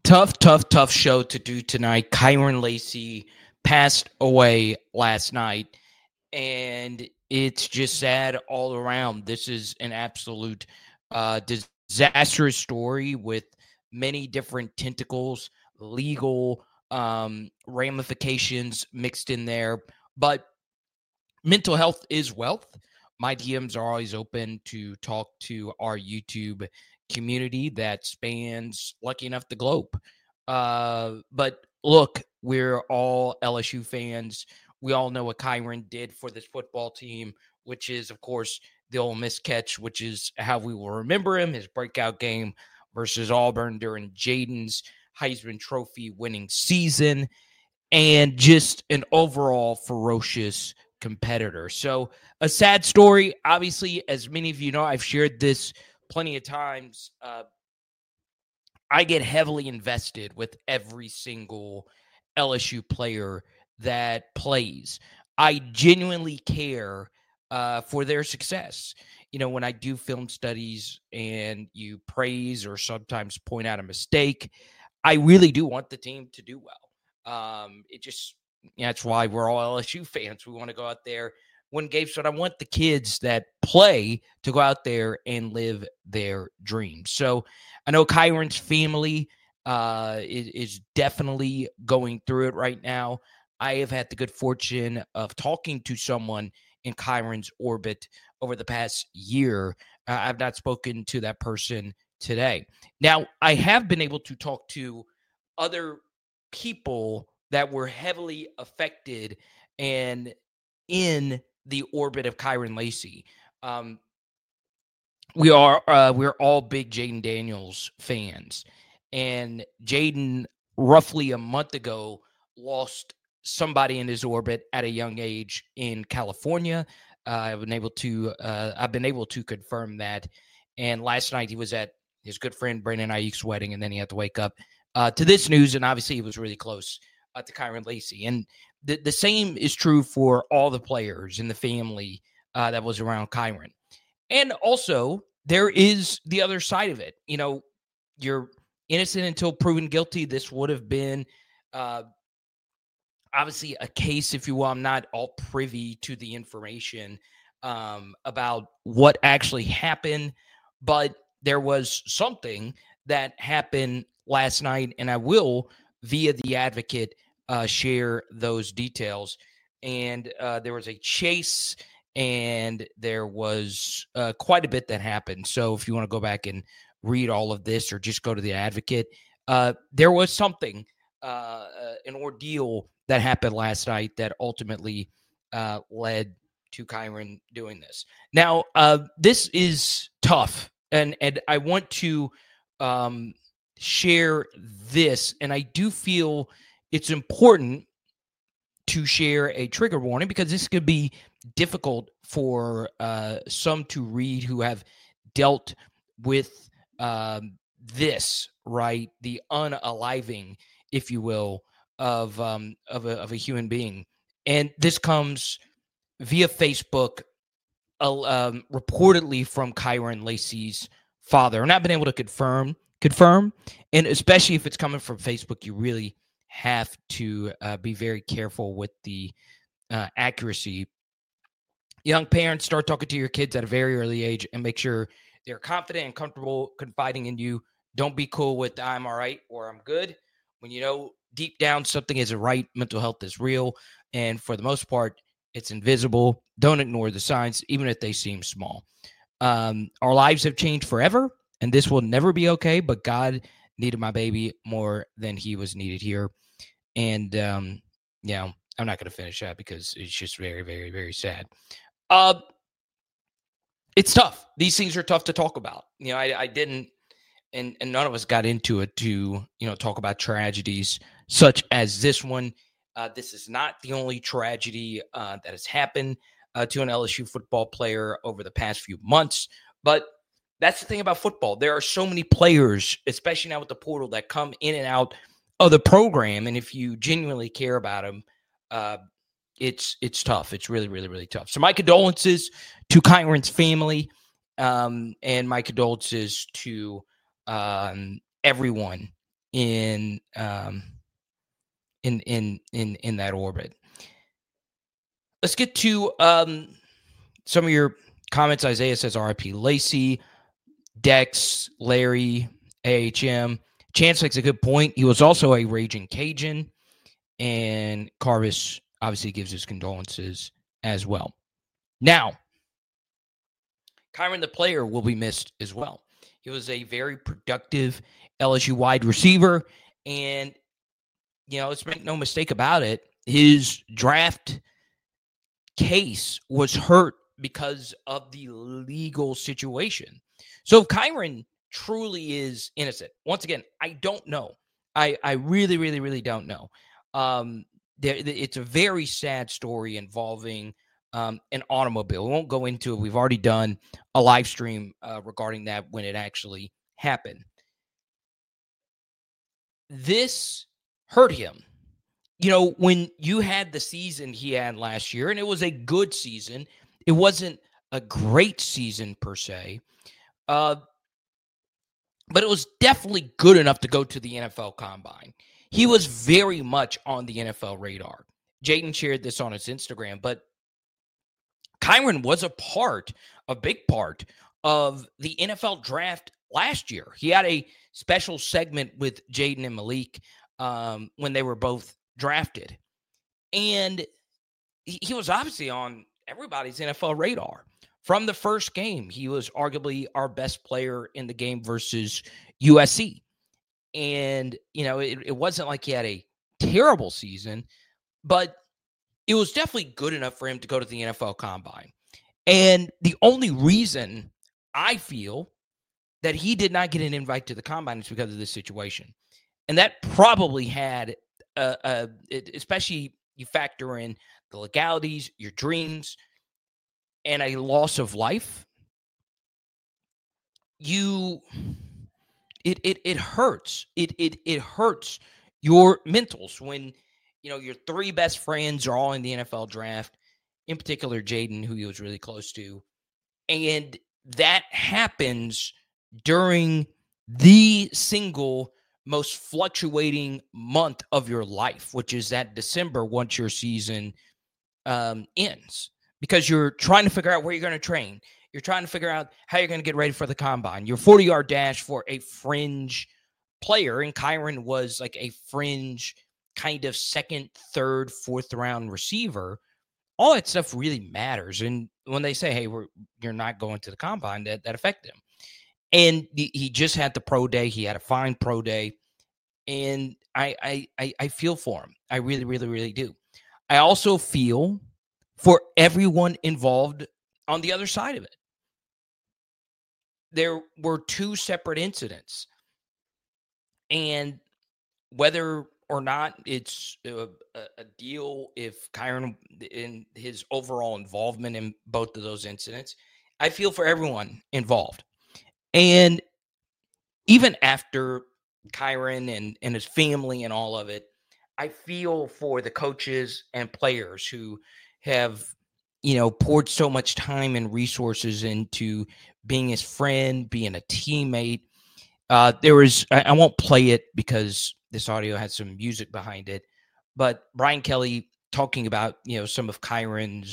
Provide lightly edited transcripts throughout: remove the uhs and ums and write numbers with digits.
Tough show to do tonight. Kyren Lacy passed away last night, and it's just sad all around. This is an absolute disastrous story with many different tentacles, legal ramifications mixed in there. But mental health is wealth. My DMs are always open to talk to our YouTube community that spans, lucky enough, the globe. But look, we're all LSU fans. We all know what Kyren did for this football team, which is, of course, the Ole Miss catch, which is how we will remember him, his breakout game versus Auburn during Jaden's Heisman Trophy winning season, and just an overall ferocious competitor. So a sad story. Obviously, as many of you know, I've shared this plenty of times. I get heavily invested with every single LSU player that plays. I genuinely care for their success. You know, when I do film studies and you praise or sometimes point out a mistake, I really do want the team to do well. That's why we're all LSU fans. We want to go out there, win games, but I want the kids that play to go out there and live their dreams. So I know Kyren's family is definitely going through it right now. I have had the good fortune of talking to someone in Kyren's orbit over the past year. I've not spoken to that person today. Now, I have been able to talk to other people that were heavily affected and in the orbit of Kyren Lacy. We're all big Jaden Daniels fans, and Jaden roughly a month ago lost somebody in his orbit at a young age in California. I've been able to confirm that. And last night he was at his good friend Brandon Ayuk's wedding, and then he had to wake up to this news. And obviously he was really close to Kyren Lacy. And the same is true for all the players in the family that was around Kyren. And also, there is the other side of it. You know, you're innocent until proven guilty. This would have been obviously a case, if you will. I'm not all privy to the information about what actually happened, but there was something that happened last night, and I will, via the Advocate, share those details. And there was a chase, and there was quite a bit that happened. So if you want to go back and read all of this or just go to the Advocate, there was something, an ordeal that happened last night that ultimately led to Kyren doing this. Now, this is tough, and I want to share this, and I do feel it's important to share a trigger warning because this could be difficult for some to read who have dealt with this, right? The unaliving, if you will, of a human being. And this comes via Facebook, reportedly from Kyren Lacy's father. And I've been able to confirm, and especially if it's coming from Facebook, you really have to be very careful with the accuracy. Young parents, start talking to your kids at a very early age and make sure they're confident and comfortable confiding in you. Don't be cool with I'm all right or I'm good. When you know deep down something isn't right, mental health is real. And for the most part, it's invisible. Don't ignore the signs, even if they seem small. Our lives have changed forever, and this will never be okay. But God needed my baby more than he was needed here. And, I'm not going to finish that because it's just very, very, very sad. It's tough. These things are tough to talk about. You know, I didn't, and none of us got into it to, talk about tragedies such as this one. This is not the only tragedy that has happened to an LSU football player over the past few months. But that's the thing about football. There are so many players, especially now with the portal, that come in and out of the program. And if you genuinely care about them, it's tough. It's really, really, really tough. So my condolences to Kyren's family, and my condolences to everyone in that orbit. Let's get to some of your comments. Isaiah says R.I.P. Lacey, Dex, Larry, AHM. Chance makes a good point. He was also a raging Cajun, and Carvis obviously gives his condolences as well. Now, Kyren the player will be missed as well. He was a very productive LSU wide receiver, and let's make no mistake about it, his draft case was hurt because of the legal situation. So if Kyren truly is innocent, once again, I don't know. I really, really, really don't know. It's a very sad story involving an automobile. We won't go into it. We've already done a live stream regarding that when it actually happened. This hurt him. When you had the season he had last year, and it was a good season, it wasn't a great season per se, but it was definitely good enough to go to the NFL Combine. He was very much on the NFL radar. Jaden shared this on his Instagram, but Kyren was a big part of the NFL draft last year. He had a special segment with Jaden and Malik when they were both drafted. And he was obviously on everybody's NFL radar. From the first game, he was arguably our best player in the game versus USC. And, it wasn't like he had a terrible season, but it was definitely good enough for him to go to the NFL Combine. And the only reason I feel that he did not get an invite to the Combine is because of this situation. And that probably had, especially you factor in the legalities, your dreams, and a loss of life, it hurts. It hurts your mentals when your three best friends are all in the NFL draft, in particular Jaden, who he was really close to, and that happens during the single most fluctuating month of your life, which is that December once your season ends, because you're trying to figure out where you're going to train. You're trying to figure out how you're going to get ready for the Combine. Your 40-yard dash for a fringe player, and Kyren was like a fringe kind of second, third, fourth round receiver. All that stuff really matters. And when they say, hey, you're not going to the Combine, that affected him. And he just had the pro day. He had a fine pro day. And I feel for him. I really, really, really do. I also feel for everyone involved on the other side of it. There were two separate incidents. And whether or not it's a deal, if Kyren in his overall involvement in both of those incidents, I feel for everyone involved. And even after Kyren and his family and all of it, I feel for the coaches and players who have, poured so much time and resources into being his friend, being a teammate. There was, I won't play it because this audio has some music behind it, but Brian Kelly talking about, some of Kyren's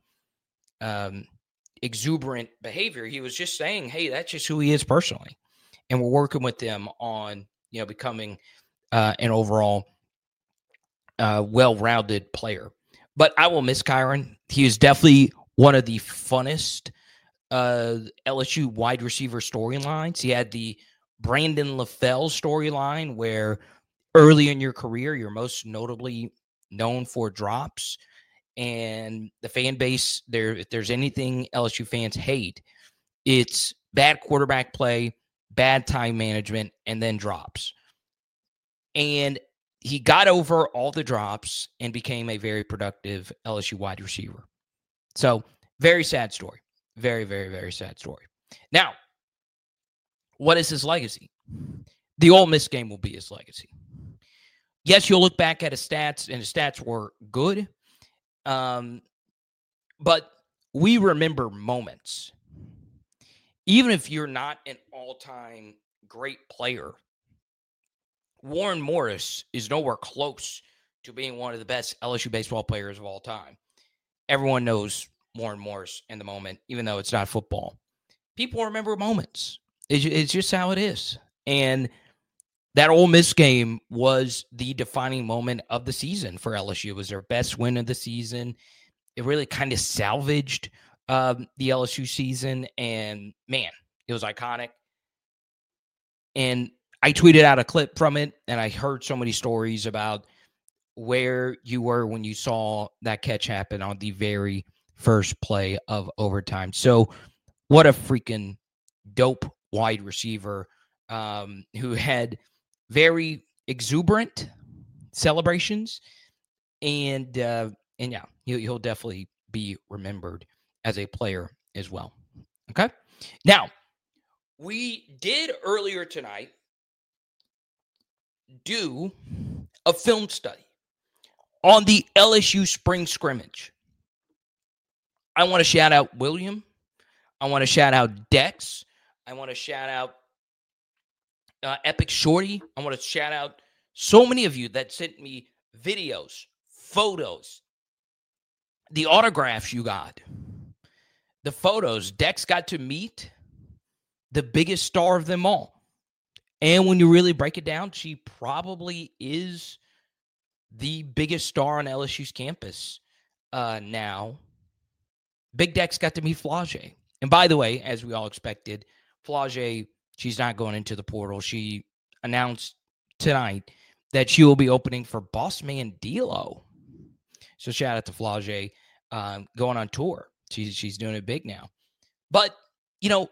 exuberant behavior. He was just saying, hey, that's just who he is personally. And we're working with them on, becoming an overall well-rounded player. But I will miss Kyren. He is definitely one of the funnest LSU wide receiver storylines. He had the Brandon LaFell storyline where early in your career, you're most notably known for drops. And the fan base, if there's anything LSU fans hate, it's bad quarterback play, bad time management, and then drops. And he got over all the drops and became a very productive LSU wide receiver. So, very sad story. Very, very, very sad story. Now, what is his legacy? The Ole Miss game will be his legacy. Yes, you'll look back at his stats, and his stats were good. But we remember moments. Even if you're not an all-time great player, Warren Morris is nowhere close to being one of the best LSU baseball players of all time. Everyone knows Warren Morris in the moment, even though it's not football. People remember moments. It's just how it is. And that Ole Miss game was the defining moment of the season for LSU. It was their best win of the season. It really kind of salvaged the LSU season. And, man, it was iconic. And I tweeted out a clip from it, and I heard so many stories about where you were when you saw that catch happen on the very first play of overtime. So what a freaking dope wide receiver who had very exuberant celebrations. And yeah, he'll definitely be remembered as a player as well. Okay. Now, we did earlier tonight do a film study on the LSU spring scrimmage. I want to shout out William. I want to shout out Dex. I want to shout out Epic Shorty. I want to shout out so many of you that sent me videos, photos, the autographs you got, the photos. Dex got to meet the biggest star of them all. And when you really break it down, she probably is the biggest star on LSU's campus now. Big Dex got to meet Flau'jae. And by the way, as we all expected, Flau'jae, she's not going into the portal. She announced tonight that she will be opening for Boss Man D'Lo. So shout out to Flau'jae going on tour. She's doing it big now. But, you know,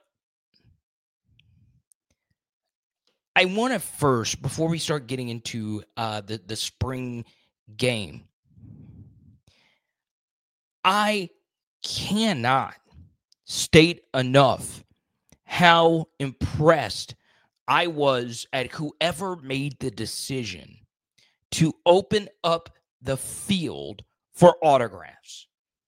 I want to first, before we start getting into the spring game, I cannot state enough how impressed I was at whoever made the decision to open up the field for autographs.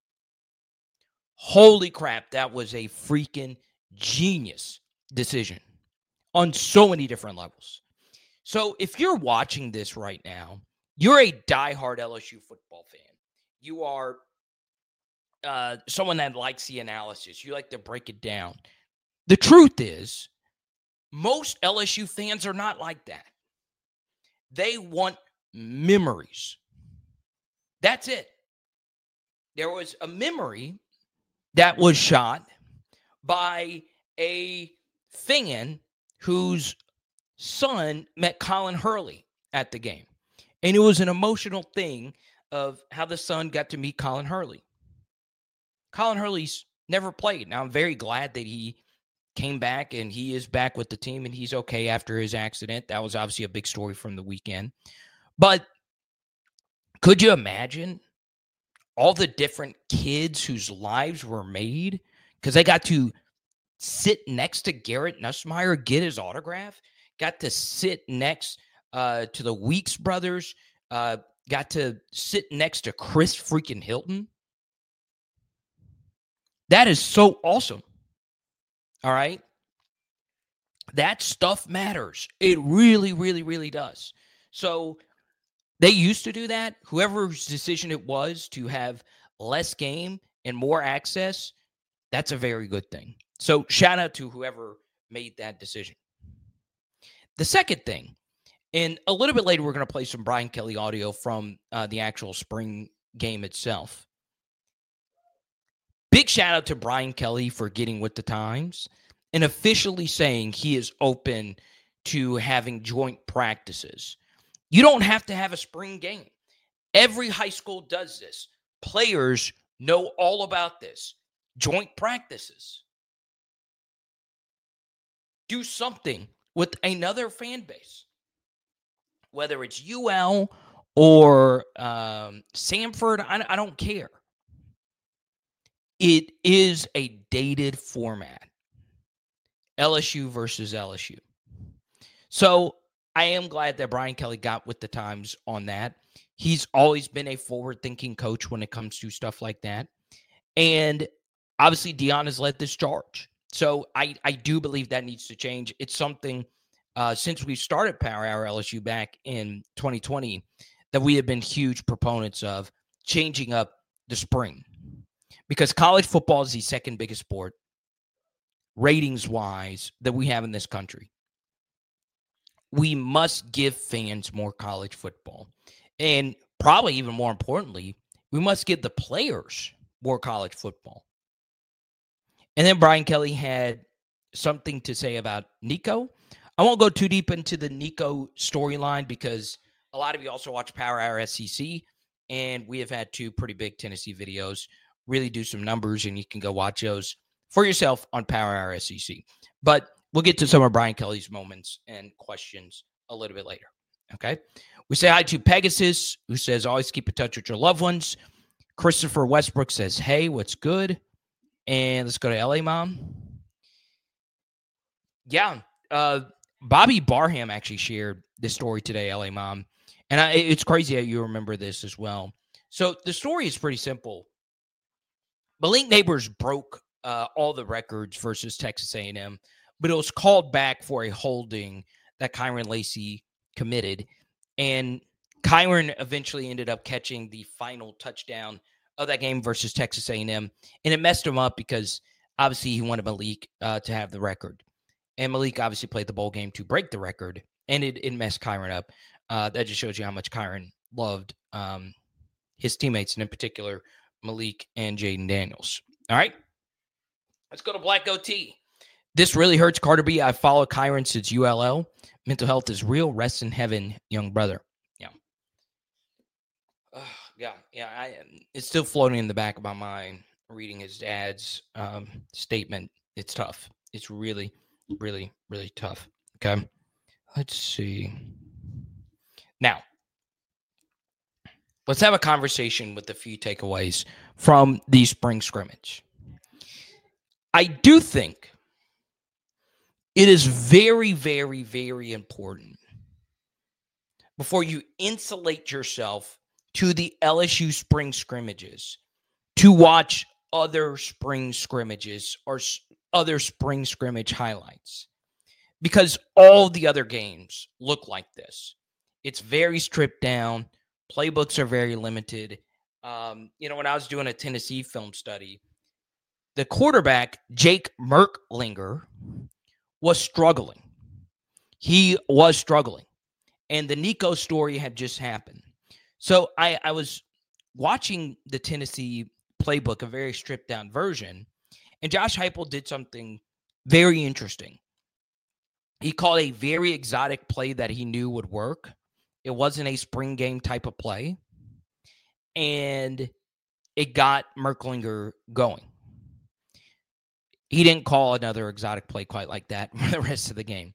Holy crap, that was a freaking genius decision on so many different levels. So if you're watching this right now, you're a diehard LSU football fan. You are someone that likes the analysis. You like to break it down. The truth is, most LSU fans are not like that. They want memories. That's it. There was a memory that was shot by a fan whose son met Colin Hurley at the game. And it was an emotional thing of how the son got to meet Colin Hurley. Colin Hurley's never played. Now, I'm very glad that he came back and he is back with the team and he's okay after his accident. That was obviously a big story from the weekend. But could you imagine all the different kids whose lives were made because they got to sit next to Garrett Nussmeier, get his autograph, got to sit next to the Weeks brothers, got to sit next to Chris freaking Hilton? That is so awesome. All right? That stuff matters. It really, really, really does. So they used to do that. Whoever's decision it was to have less game and more access, that's a very good thing. So shout out to whoever made that decision. The second thing, and a little bit later, we're going to play some Brian Kelly audio from the actual spring game itself. Big shout out to Brian Kelly for getting with the times and officially saying he is open to having joint practices. You don't have to have a spring game. Every high school does this. Players know all about this. Joint practices. Do something with another fan base. Whether it's UL or Samford, I don't care. It is a dated format. LSU versus LSU. So I am glad that Brian Kelly got with the times on that. He's always been a forward-thinking coach when it comes to stuff like that. And obviously, Deion has led this charge. So I do believe that needs to change. It's something since we started Power Hour LSU back in 2020 that we have been huge proponents of changing up the spring, because college football is the second biggest sport ratings-wise that we have in this country. We must give fans more college football. And probably even more importantly, we must give the players more college football. And then Brian Kelly had something to say about Nico. I won't go too deep into the Nico storyline because a lot of you also watch Power Hour SEC, and we have had 2 pretty big Tennessee videos. Really do some numbers, and you can go watch those for yourself on Power Hour SEC. But we'll get to some of Brian Kelly's moments and questions a little bit later. Okay. We say hi to Pegasus, who says, always keep in touch with your loved ones. Christopher Westbrook says, hey, what's good? And let's go to LA Mom. Yeah. Bobby Barham actually shared this story today, LA Mom. And it's crazy how you remember this as well. So the story is pretty simple. Malik Neighbors broke all the records versus Texas A&M, but it was called back for a holding that Kyron Lacey committed. And Kyron eventually ended up catching the final touchdown of that game versus Texas A&M. And it messed him up because obviously he wanted Malik to have the record. And Malik obviously played the bowl game to break the record. And it messed Kyron up. That just shows you how much Kyron loved his teammates, and in particular, Malik and Jaden Daniels. All right. Let's go to Black Goatee. This really hurts Carter B. I followed Kyron since ULL. Mental health is real. Rest in heaven, young brother. Yeah. It's still floating in the back of my mind reading his dad's statement. It's tough. It's really, really, really tough. Okay. Let's see. Now, let's have a conversation with a few takeaways from the spring scrimmage. I do think it is very, very, very important before you insulate yourself to the LSU spring scrimmages to watch other spring scrimmages or other spring scrimmage highlights, because all the other games look like this. It's very stripped down. Playbooks are very limited. When I was doing a Tennessee film study, the quarterback, Jake Merklinger, was struggling. He was struggling. And the Nico story had just happened. So I was watching the Tennessee playbook, a very stripped down version, and Josh Heupel did something very interesting. He called a very exotic play that he knew would work. It wasn't a spring game type of play, and it got Merklinger going. He didn't call another exotic play quite like that for the rest of the game.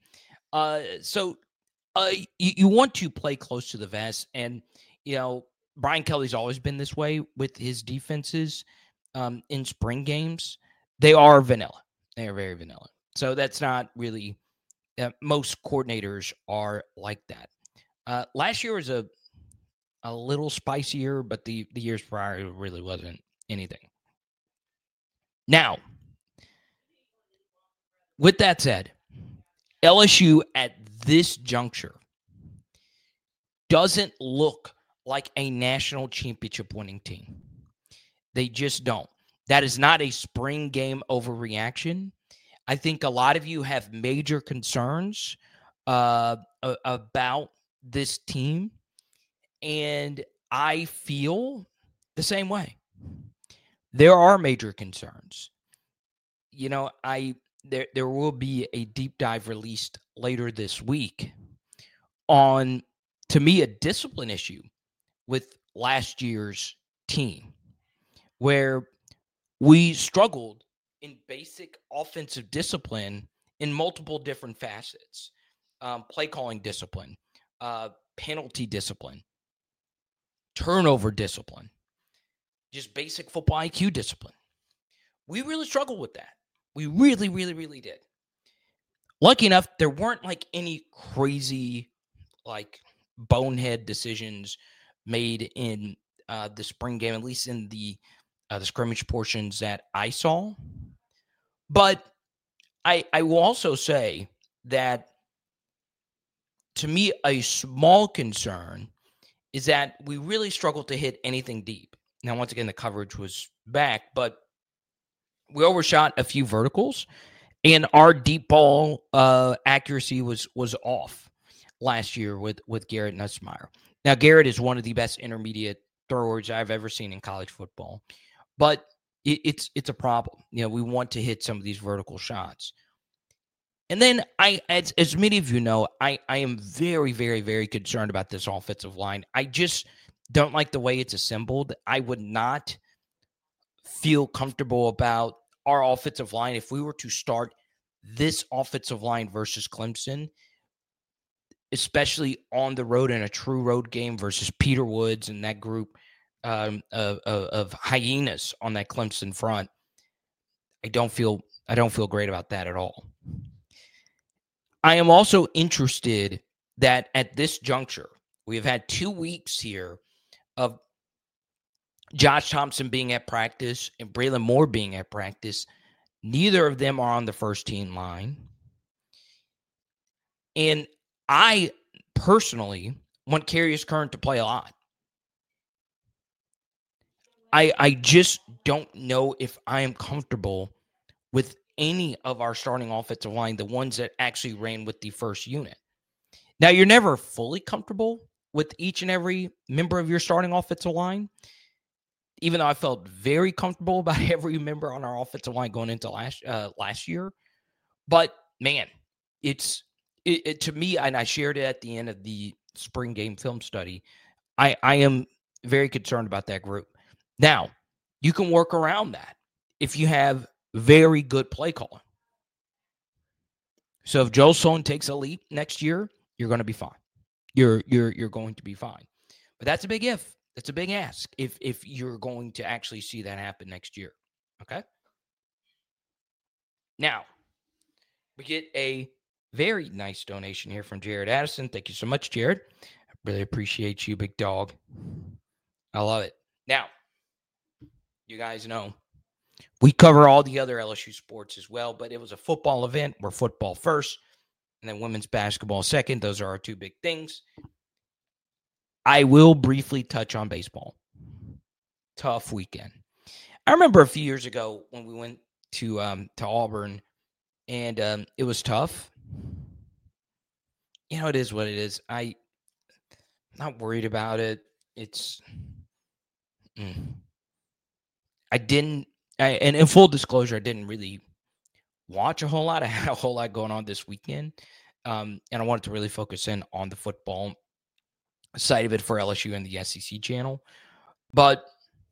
You want to play close to the vest, and Brian Kelly's always been this way with his defenses in spring games. They are vanilla. They are very vanilla. So that's not really most coordinators are like that. Last year was a little spicier, but the years prior really wasn't anything. Now, with that said, LSU at this juncture doesn't look like a national championship winning team. They just don't. That is not a spring game overreaction. I think a lot of you have major concerns about this team, and I feel the same way. There are major concerns. There will be a deep dive released later this week on, to me, a discipline issue with last year's team, where we struggled in basic offensive discipline in multiple different facets. Play calling discipline, penalty discipline, turnover discipline, just basic football IQ discipline. We really struggled with that. We really, really, really did. Lucky enough, there weren't any crazy, bonehead decisions made in the spring game, at least in the scrimmage portions that I saw. But I will also say that to me, a small concern is that we really struggled to hit anything deep. Now, once again, the coverage was back, but we overshot a few verticals, and our deep ball accuracy was off last year with Garrett Nussmeier. Now, Garrett is one of the best intermediate throwers I've ever seen in college football, but it's a problem. We want to hit some of these vertical shots. And then as many of you know, I am very, very, very concerned about this offensive line. I just don't like the way it's assembled. I would not feel comfortable about our offensive line if we were to start this offensive line versus Clemson, especially on the road in a true road game versus Peter Woods and that group of hyenas on that Clemson front. I don't feel great about that at all. I am also interested that at this juncture, we have had 2 weeks here of Josh Thompson being at practice and Braylon Moore being at practice. Neither of them are on the first team line. And I personally want Carius Current to play a lot. I just don't know if I am comfortable with any of our starting offensive line, the ones that actually ran with the first unit. Now, you're never fully comfortable with each and every member of your starting offensive line, even though I felt very comfortable about every member on our offensive line going into last year. But, man, it to me, and I shared it at the end of the spring game film study, I am very concerned about that group. Now, you can work around that if you have very good play calling. So if Joe Sloan takes a leap next year, you're going to be fine. You're going to be fine. But that's a big if. That's a big ask if you're going to actually see that happen next year. Okay? Now, we get a very nice donation here from Jared Addison. Thank you so much, Jared. I really appreciate you, big dog. I love it. Now, you guys know we cover all the other LSU sports as well, but it was a football event. We're football first, and then women's basketball second. Those are our two big things. I will briefly touch on baseball. Tough weekend. I remember a few years ago when we went to Auburn, and it was tough. It is what it is. I'm not worried about it. And in full disclosure, I didn't really watch a whole lot. I had a whole lot going on this weekend, and I wanted to really focus in on the football side of it for LSU and the SEC channel. But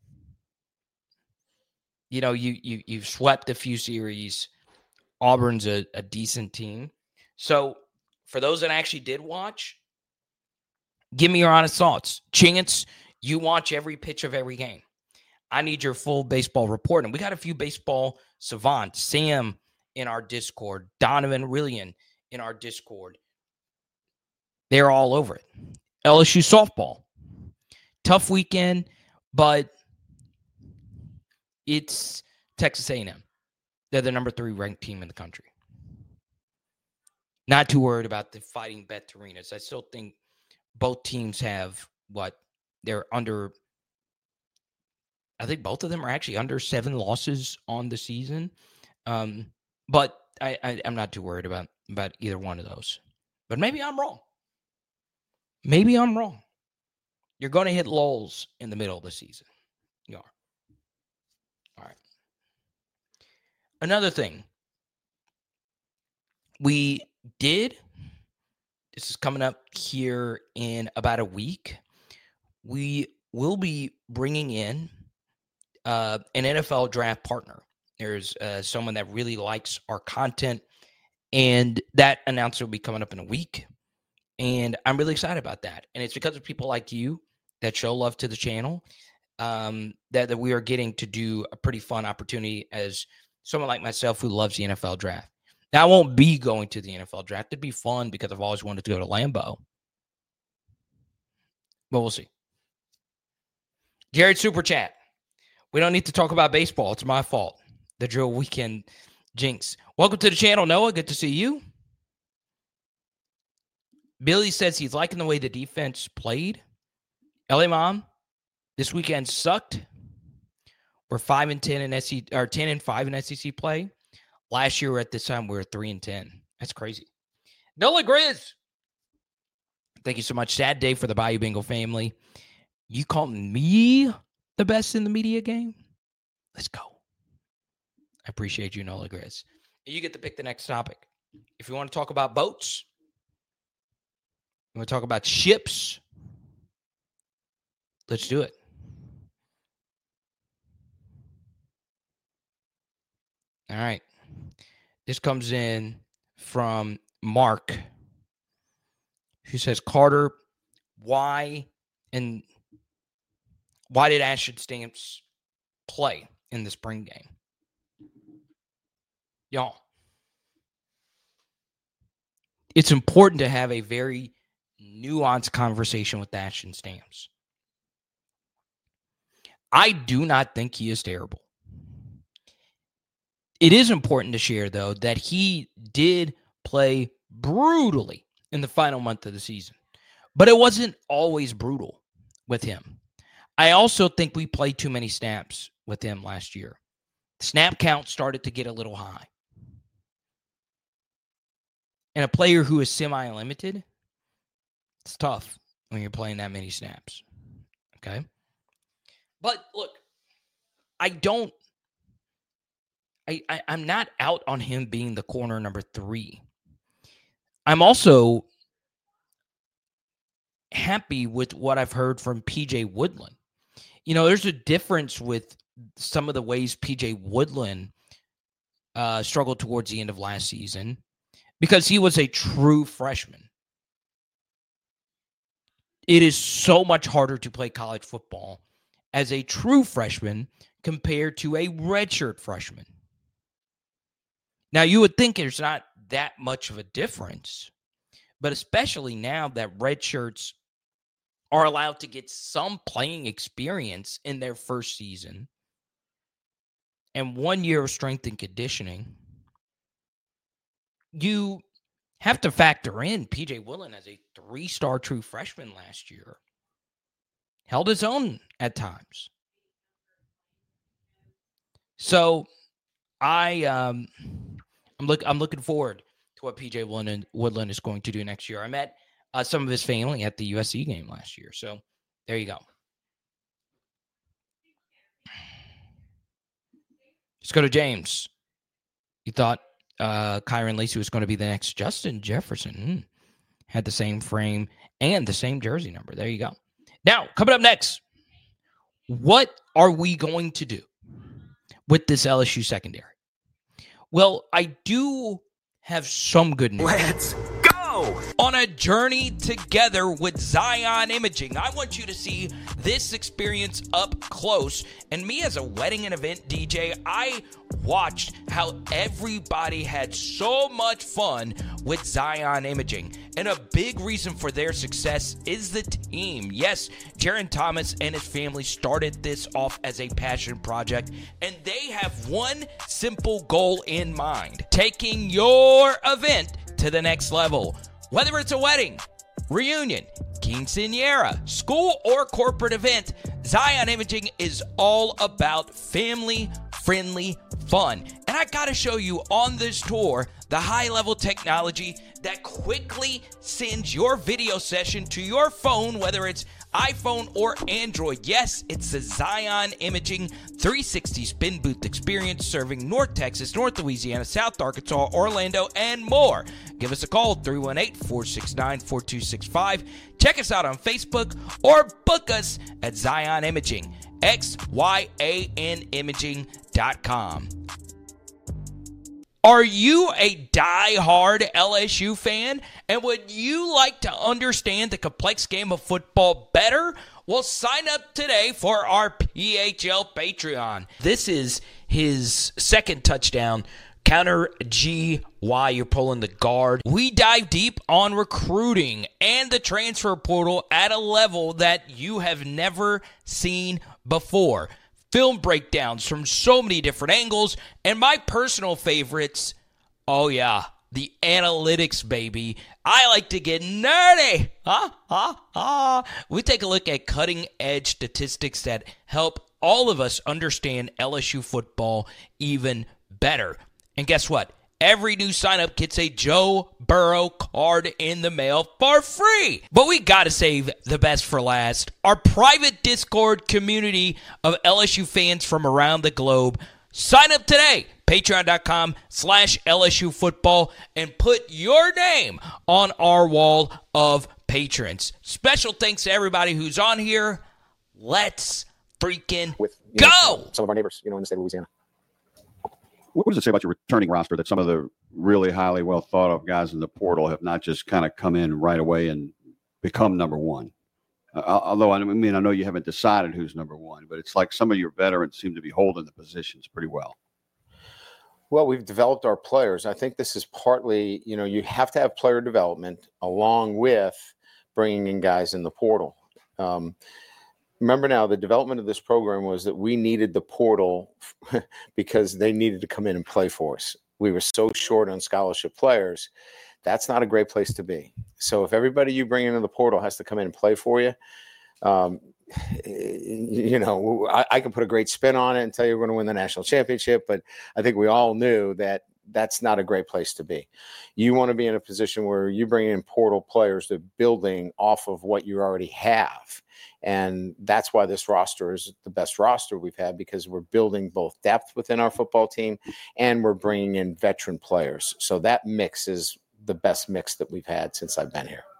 you've swept a few series. Auburn's a decent team. So for those that actually did watch, give me your honest thoughts. Chance, you watch every pitch of every game. I need your full baseball report. And we got a few baseball savants. Sam in our Discord, Donovan Rillian in our Discord. They're all over it. LSU softball. Tough weekend, but it's Texas A&M. They're the number 3 ranked team in the country. Not too worried about the Fighting Betterinas. I still think both teams have they're under. I think both of them are actually under 7 losses on the season. But I'm not too worried about either one of those. But maybe I'm wrong. You're going to hit lulls in the middle of the season. You are. All right. Another thing. This is coming up here in about a week. We will be bringing in an NFL draft partner. There's someone that really likes our content, and that announcement will be coming up in a week. And I'm really excited about that. And it's because of people like you that show love to the channel that we are getting to do a pretty fun opportunity as someone like myself who loves the NFL draft. Now, I won't be going to the NFL draft. It'd be fun because I've always wanted to go to Lambeau. But we'll see. Jared Super Chat. We don't need to talk about baseball. It's my fault. The drill weekend jinx. Welcome to the channel, Noah. Good to see you. Billy says he's liking the way the defense played. LA Mom, this weekend sucked. We're 5-10 in SEC, or 10-5 in SEC play. Last year at this time we were 3-10. That's crazy. Nola Grizz, thank you so much. Sad day for the Bayou Bengal family. You call me the best in the media game? Let's go. I appreciate you, Nola Grizz. You get to pick the next topic. If you want to talk about boats, you want to talk about ships, let's do it. All right. This comes in from Mark, who says, Carter, why did Ashton Stamps play in the spring game? Y'all, it's important to have a very nuanced conversation with Ashton Stamps. I do not think he is terrible. It is important to share, though, that he did play brutally in the final month of the season. But it wasn't always brutal with him. I also think we played too many snaps with him last year. Snap count started to get a little high. And a player who is semi-limited, it's tough when you're playing that many snaps. Okay? But look, I'm not out on him being the corner number 3. I'm also happy with what I've heard from P.J. Woodland. You know, there's a difference with some of the ways P.J. Woodland struggled towards the end of last season because he was a true freshman. It is so much harder to play college football as a true freshman compared to a redshirt freshman. Now, you would think there's not that much of a difference, but especially now that redshirts are allowed to get some playing experience in their first season and 1 year of strength and conditioning, you have to factor in P.J. Woodland as a 3-star true freshman last year. Held his own at times. So I'm looking forward to what P.J. Woodland is going to do next year. I met some of his family at the USC game last year. So there you go. Let's go to James. You thought Kyron Lacy was going to be the next Justin Jefferson. Had the same frame and the same jersey number. There you go. Now, coming up next, what are we going to do with this LSU secondary? Well, I do have some good news. Let's go! On a journey together with Zion Imaging, I want you to see this experience up close. And me as a wedding and event DJ, I watched how everybody had so much fun with Zion Imaging. And a big reason for their success is the team. Yes, Jaron Thomas and his family started this off as a passion project, and they have one simple goal in mind: taking your event to the next level. Whether it's a wedding, reunion, quinceañera, school, or corporate event, Zion Imaging is all about family-friendly fun. And I gotta show you on this tour the high-level technology that quickly sends your video session to your phone, whether it's iPhone or Android. Yes, it's the Zion Imaging 360 spin booth experience, serving North Texas, North Louisiana, South Arkansas, Orlando, and more. Give us a call, 318-469-4265. Check us out on Facebook or book us at Zion Imaging, XYANimaging.com. Are you a die-hard LSU fan, and would you like to understand the complex game of football better? Well, sign up today for our PHL Patreon. This is his second touchdown. Counter G, why you're pulling the guard. We dive deep on recruiting and the transfer portal at a level that you have never seen before. Film breakdowns from so many different angles, and my personal favorites, oh yeah, the analytics, baby. I like to get nerdy. We take a look at cutting-edge statistics that help all of us understand LSU football even better. And guess what? Every new sign-up gets a Joe Burrow card in the mail for free. But we got to save the best for last. Our private Discord community of LSU fans from around the globe. Sign up today. Patreon.com/LSU football and put your name on our wall of patrons. Special thanks to everybody who's on here. Let's freaking go. Some of our neighbors, in the state of Louisiana. What does it say about your returning roster that some of the really highly well thought of guys in the portal have not just kind of come in right away and become number one? Although, I know you haven't decided who's number one, but it's like some of your veterans seem to be holding the positions pretty well. Well, we've developed our players. I think this is partly, you have to have player development along with bringing in guys in the portal. Remember now, the development of this program was that we needed the portal because they needed to come in and play for us. We were so short on scholarship players. That's not a great place to be. So if everybody you bring into the portal has to come in and play for you, I can put a great spin on it and tell you we're going to win the national championship, but I think we all knew that that's not a great place to be. You want to be in a position where you bring in portal players that are building off of what you already have. And that's why this roster is the best roster we've had, because we're building both depth within our football team and we're bringing in veteran players. So that mix is the best mix that we've had since I've been here.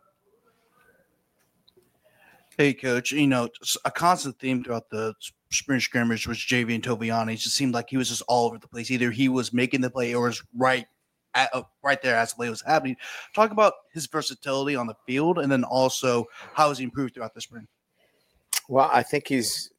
Hey, Coach, a constant theme throughout the spring scrimmage was Javian Toviani. It just seemed like he was just all over the place. Either he was making the play or was right there as the play was happening. Talk about his versatility on the field, and then also how has he improved throughout the spring? Well, I think he's,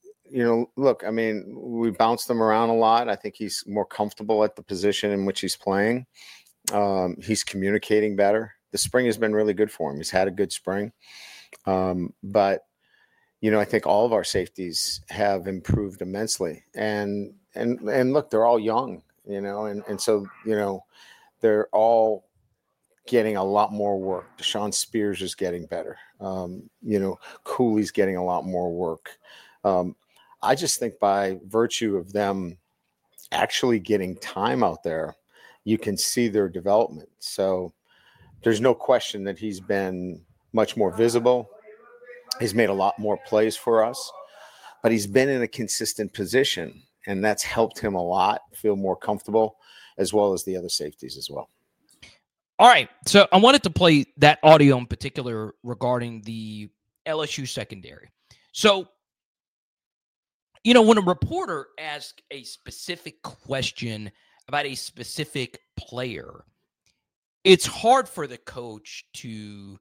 we bounced him around a lot. I think he's more comfortable at the position in which he's playing. He's communicating better. The spring has been really good for him. He's had a good spring. But I think all of our safeties have improved immensely. And look, they're all young, and so, they're all getting a lot more work. Deshaun Spears is getting better. Cooley's getting a lot more work. I just think by virtue of them actually getting time out there, you can see their development. So there's no question that he's been much more visible. He's made a lot more plays for us, but he's been in a consistent position, and that's helped him a lot feel more comfortable, as well as the other safeties as well. All right, so I wanted to play that audio in particular regarding the LSU secondary. So, when a reporter asks a specific question about a specific player, it's hard for the coach to,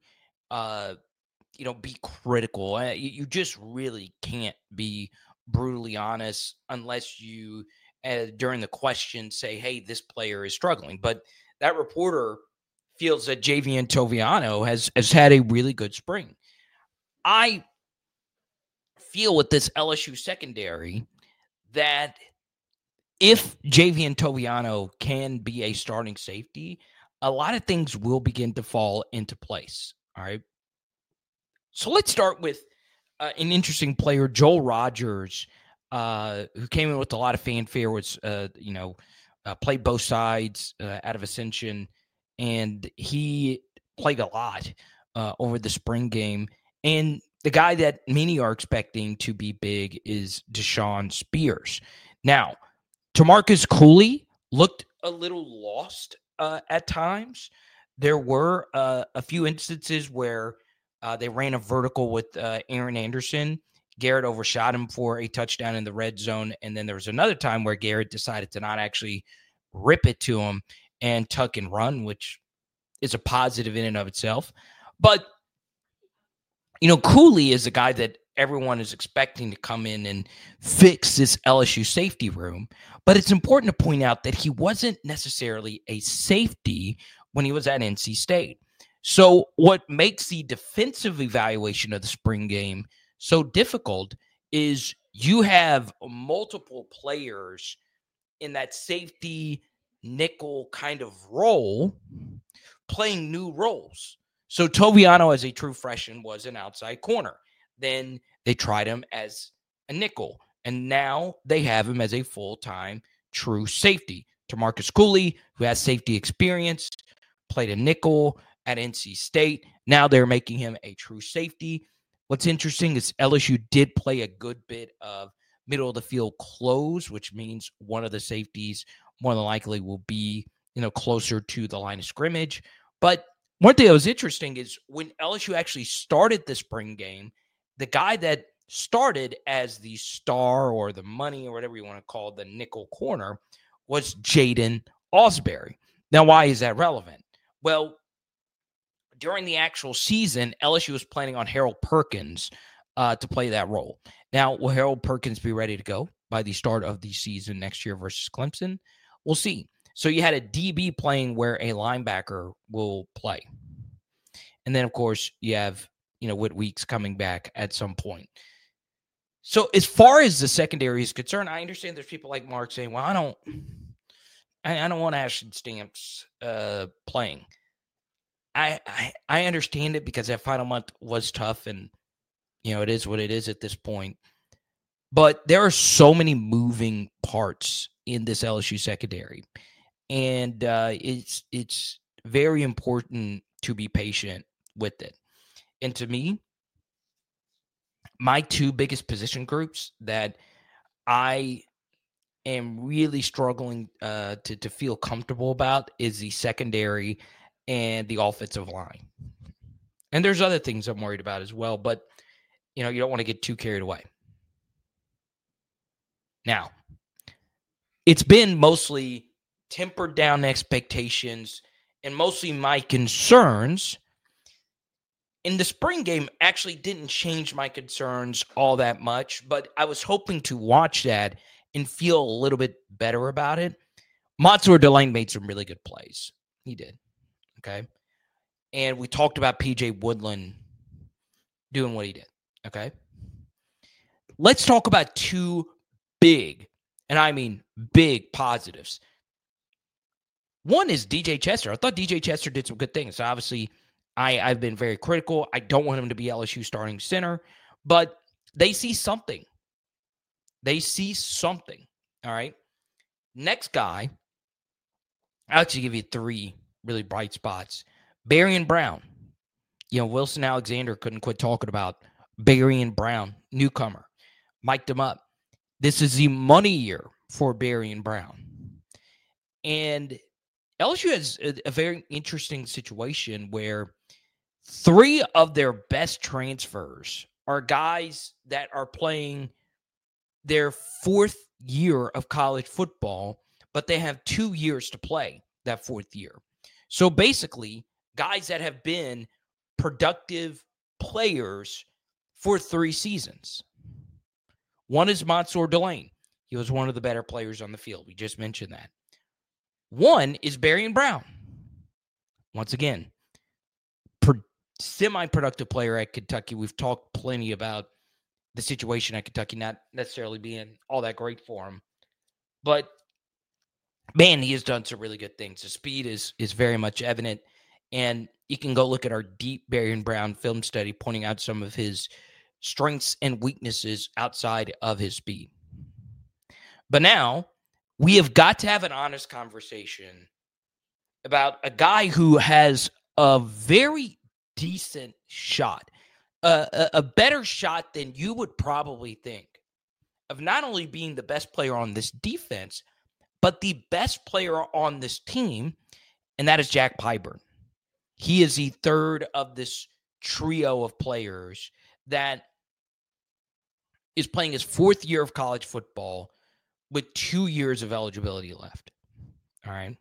be critical. You just really can't be brutally honest unless you, during the question, say, hey, this player is struggling. But that reporter feels that Javian Toviano has had a really good spring. I feel with this LSU secondary that if Javian Toviano can be a starting safety, a lot of things will begin to fall into place. All right. So let's start with an interesting player, Joel Rogers, who came in with a lot of fanfare, played both sides out of Ascension, and he played a lot over the spring game. And the guy that many are expecting to be big is Deshaun Spears. Now, Tamarcus Cooley looked a little lost at times. There were a few instances where they ran a vertical with Aaron Anderson. Garrett overshot him for a touchdown in the red zone. And then there was another time where Garrett decided to not actually rip it to him and tuck and run, which is a positive in and of itself. But, Cooley is a guy that everyone is expecting to come in and fix this LSU safety room. But it's important to point out that he wasn't necessarily a safety when he was at NC State. So what makes the defensive evaluation of the spring game so difficult is you have multiple players in that safety nickel kind of role playing new roles. So Toviano as a true freshman was an outside corner. Then they tried him as a nickel, and now they have him as a full-time true safety. Tamarcus Cooley, who has safety experience, played a nickel at NC State. Now they're making him a true safety. What's interesting is LSU did play a good bit of middle of the field close, which means one of the safeties more than likely will be, closer to the line of scrimmage. But one thing that was interesting is when LSU actually started the spring game, the guy that started as the star or the money or whatever you want to call it, the nickel corner, was Jaden Ausberry. Now, why is that relevant? Well, during the actual season, LSU was planning on Harold Perkins to play that role. Now, will Harold Perkins be ready to go by the start of the season next year versus Clemson? We'll see. So you had a DB playing where a linebacker will play. And then, of course, you have, Whit Weeks coming back at some point. So as far as the secondary is concerned, I understand there's people like Mark saying, well, I don't want Ashton Stamps playing. I understand it because that final month was tough and, it is what it is at this point. But there are so many moving parts in this LSU secondary. And it's very important to be patient with it. And to me, my two biggest position groups that I am really struggling to feel comfortable about is the secondary and the offensive line. And there's other things I'm worried about as well, but, you don't want to get too carried away. Now, it's been mostly tempered down expectations and mostly my concerns. In the spring game, actually didn't change my concerns all that much, but I was hoping to watch that and feel a little bit better about it. Mansour Delane made some really good plays. He did. Okay. And we talked about PJ Woodland doing what he did. Okay. Let's talk about two big, and I mean big positives. One is DJ Chester. I thought DJ Chester did some good things. So obviously, I've been very critical. I don't want him to be LSU starting center, but they see something. They see something. All right. Next guy, I'll actually give you three really bright spots. Barian Brown. Wilson Alexander couldn't quit talking about Barian Brown, newcomer. Mic'd him up. This is the money year for Barian Brown. And LSU has a very interesting situation where three of their best transfers are guys that are playing their fourth year of college football, but they have 2 years to play that fourth year. So basically, guys that have been productive players for 3 seasons. One is Mansour Delane. He was one of the better players on the field. We just mentioned that. One is Barian Brown. Once again, semi-productive player at Kentucky. We've talked plenty about the situation at Kentucky not necessarily being all that great for him. But, man, he has done some really good things. The speed is very much evident. And you can go look at our deep Barian Brown film study pointing out some of his strengths and weaknesses outside of his speed. But now we have got to have an honest conversation about a guy who has a very decent shot, a better shot than you would probably think of not only being the best player on this defense, but the best player on this team, and that is Jack Pyburn. He is the third of this trio of players that is playing his fourth year of college football with 2 years of eligibility left. All right.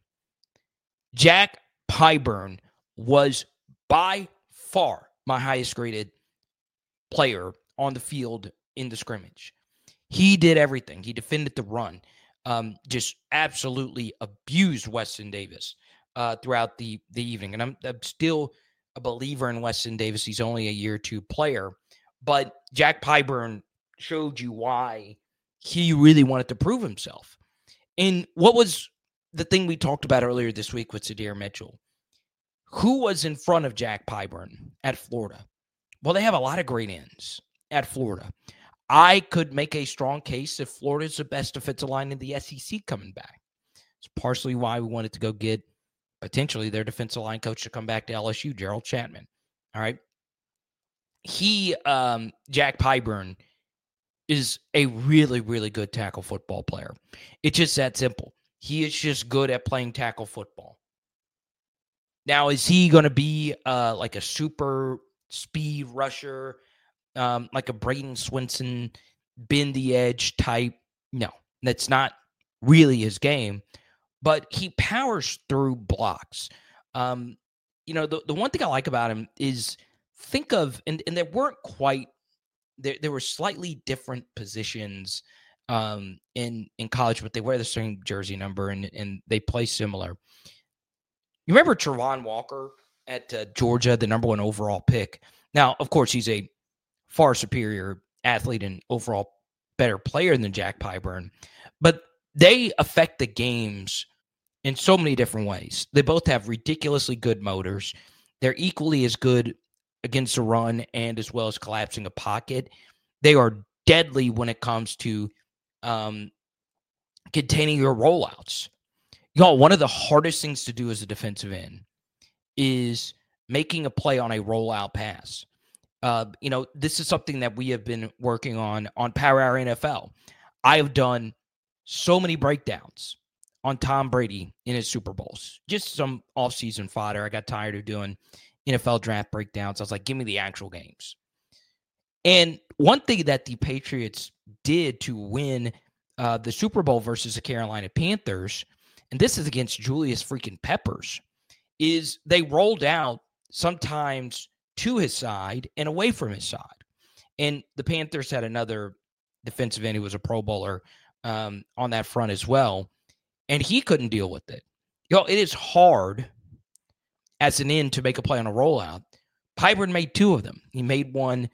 Jack Pyburn was by far my highest graded player on the field in the scrimmage. He did everything. He defended the run, just absolutely abused Weston Davis throughout the evening. And I'm still a believer in Weston Davis. He's only a year 2 player, but Jack Pyburn showed you why he really wanted to prove himself. And what was the thing we talked about earlier this week with Sadir Mitchell? Who was in front of Jack Pyburn at Florida? Well, they have a lot of great ends at Florida. I could make a strong case if Florida's the best defensive line in the SEC coming back. It's partially why we wanted to go get potentially their defensive line coach to come back to LSU, Gerald Chapman. All right. Jack Pyburn is a really, really good tackle football player. It's just that simple. He is just good at playing tackle football. Now, is he going to be like a super speed rusher, like a Braden Swinson, bend the edge type? No, that's not really his game, but he powers through blocks. The one thing I like about him is think of, and there weren't quite, there were slightly different positions in college, but they wear the same jersey number and they play similar. You remember Travon Walker at Georgia, the number 1 overall pick? Now, of course, he's a far superior athlete and overall better player than Jack Pyburn, but they affect the games in so many different ways. They both have ridiculously good motors. They're equally as good against the run and as well as collapsing a pocket. They are deadly when it comes to containing your rollouts. Y'all, one of the hardest things to do as a defensive end is making a play on a rollout pass. This is something that we have been working on Power Hour NFL. I have done so many breakdowns on Tom Brady in his Super Bowls. Just some off-season fodder. I got tired of doing NFL draft breakdowns. I was like, give me the actual games. And one thing that the Patriots did to win the Super Bowl versus the Carolina Panthers, and this is against Julius freaking Peppers, is they rolled out sometimes to his side and away from his side. And the Panthers had another defensive end who was a Pro Bowler on that front as well, and he couldn't deal with it. It is hard as an end to make a play on a rollout. Pyburn made 2 of them. He made one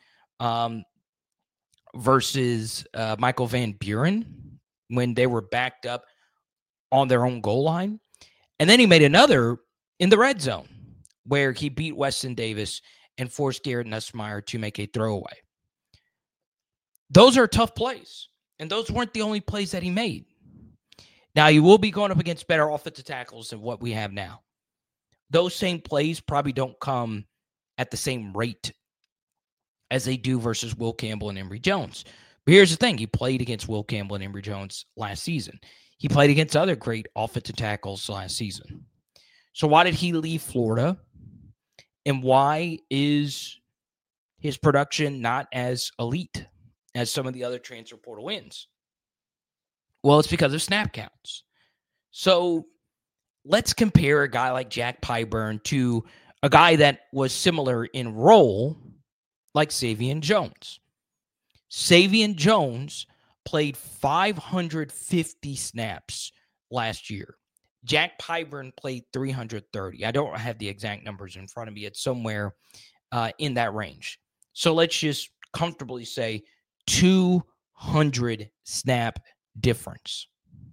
versus Michael Van Buren when they were backed up on their own goal line. And then he made another in the red zone where he beat Weston Davis and forced Garrett Nussmeier to make a throwaway. Those are tough plays, and those weren't the only plays that he made. Now, you will be going up against better offensive tackles than what we have now. Those same plays probably don't come at the same rate as they do versus Will Campbell and Emory Jones. But here's the thing. He played against Will Campbell and Emory Jones last season. He played against other great offensive tackles last season. So why did he leave Florida? And why is his production not as elite as some of the other transfer portal wins? Well, it's because of snap counts. So let's compare a guy like Jack Pyburn to a guy that was similar in role like Savion Jones. Savion Jones played 550 snaps last year. Jack Pyburn played 330. I don't have the exact numbers in front of me. It's somewhere in that range. So let's just comfortably say 200 snap difference.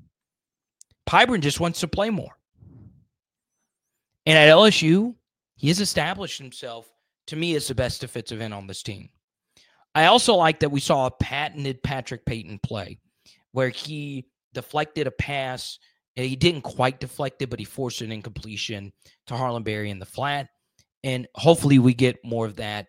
Pyburn just wants to play more. And at LSU, he has established himself, to me, as the best defensive end on this team. I also like that we saw a patented Patrick Payton play where he deflected a pass. And he didn't quite deflect it, but he forced an incompletion to Harlan Berry in the flat. And hopefully we get more of that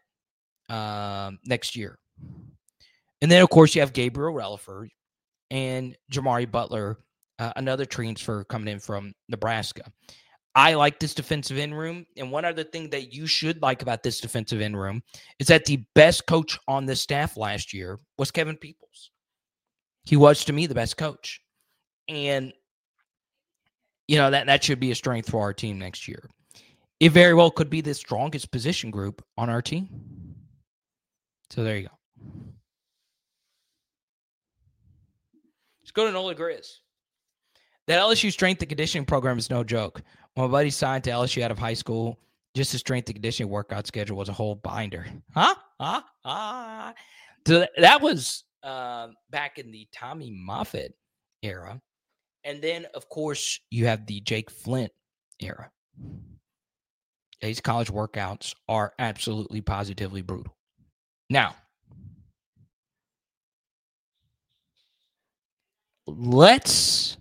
next year. And then, of course, you have Gabriel Relaford and Jamari Butler, another transfer coming in from Nebraska. I like this defensive end room. And one other thing that you should like about this defensive end room is that the best coach on the staff last year was Kevin Peoples. He was, to me, the best coach. And that should be a strength for our team next year. It very well could be the strongest position group on our team. So there you go. Let's go to Nola Grizz. That LSU strength and conditioning program is no joke. When my buddy signed to LSU out of high school, just the strength and conditioning workout schedule was a whole binder. So that was back in the Tommy Moffitt era. And then, of course, you have the Jake Flint era. These college workouts are absolutely positively brutal. Now, let's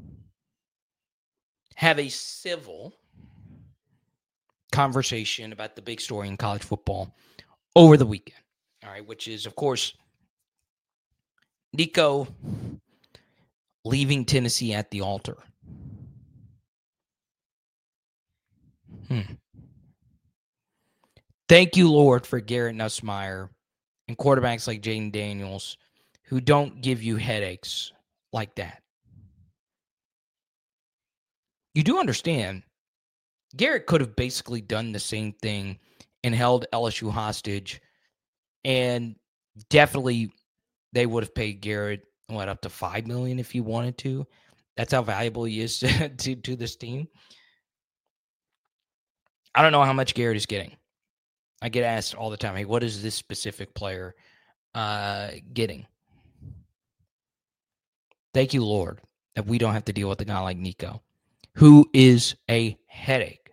have a civil conversation about the big story in college football over the weekend. All right, which is, of course, Nico leaving Tennessee at the altar. Thank you, Lord, for Garrett Nussmeier and quarterbacks like Jaden Daniels who don't give you headaches like that. You do understand Garrett could have basically done the same thing and held LSU hostage, and definitely they would have paid Garrett up to $5 million if he wanted to. That's how valuable he is to this team. I don't know how much Garrett is getting. I get asked all the time, hey, what is this specific player getting? Thank you, Lord, that we don't have to deal with a guy like Nico, who is a headache.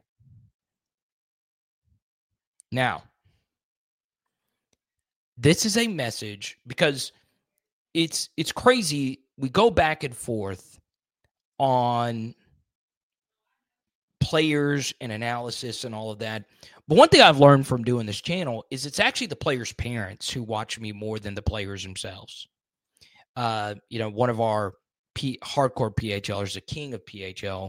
Now, this is a message because it's crazy. We go back and forth on players and analysis and all of that. But one thing I've learned from doing this channel is it's actually the players' parents who watch me more than the players themselves. One of our hardcore PHLers, the king of PHL,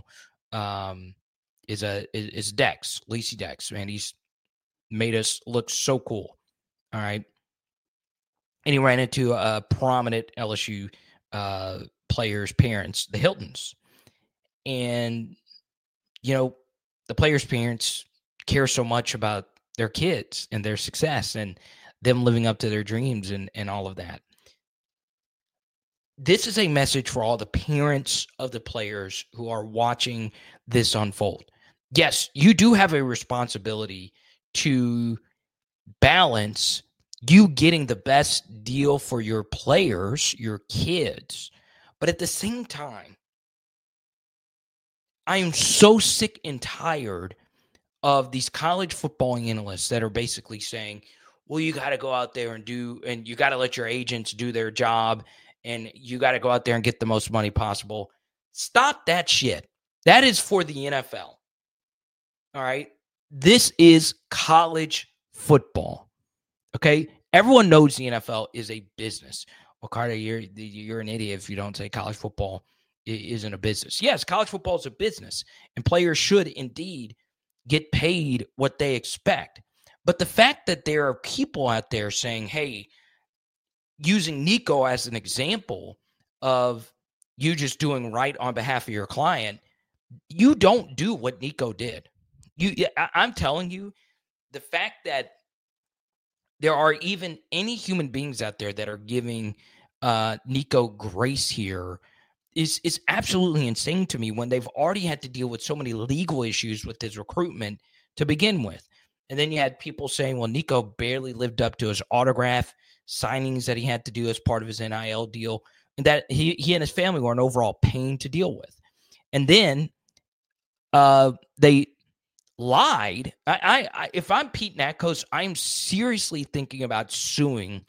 is Dex, Lacey Dex. Man, he's made us look so cool. All right. And he ran into a prominent LSU players' parents, the Hiltons. And, the players' parents care so much about their kids and their success and them living up to their dreams and all of that. This is a message for all the parents of the players who are watching this unfold. Yes, you do have a responsibility to balance you getting the best deal for your players, your kids. But at the same time, I am so sick and tired of these college football analysts that are basically saying, well, you got to go out there and you got to let your agents do their job, and you got to go out there and get the most money possible. Stop that shit. That is for the NFL. All right. This is college football. Okay. Everyone knows the NFL is a business. Well, Carter, you're an idiot if you don't say college football isn't a business. Yes, college football is a business, and players should indeed get paid what they expect. But the fact that there are people out there saying, hey, using Nico as an example of you just doing right on behalf of your client, you don't do what Nico did. I'm telling you, the fact that there are even any human beings out there that are giving Nico grace here is absolutely insane to me when they've already had to deal with so many legal issues with his recruitment to begin with. And then you had people saying, well, Nico barely lived up to his autograph signings that he had to do as part of his NIL deal, and that he and his family were an overall pain to deal with. And then they lied. I if I'm Pete Nakos, I'm seriously thinking about suing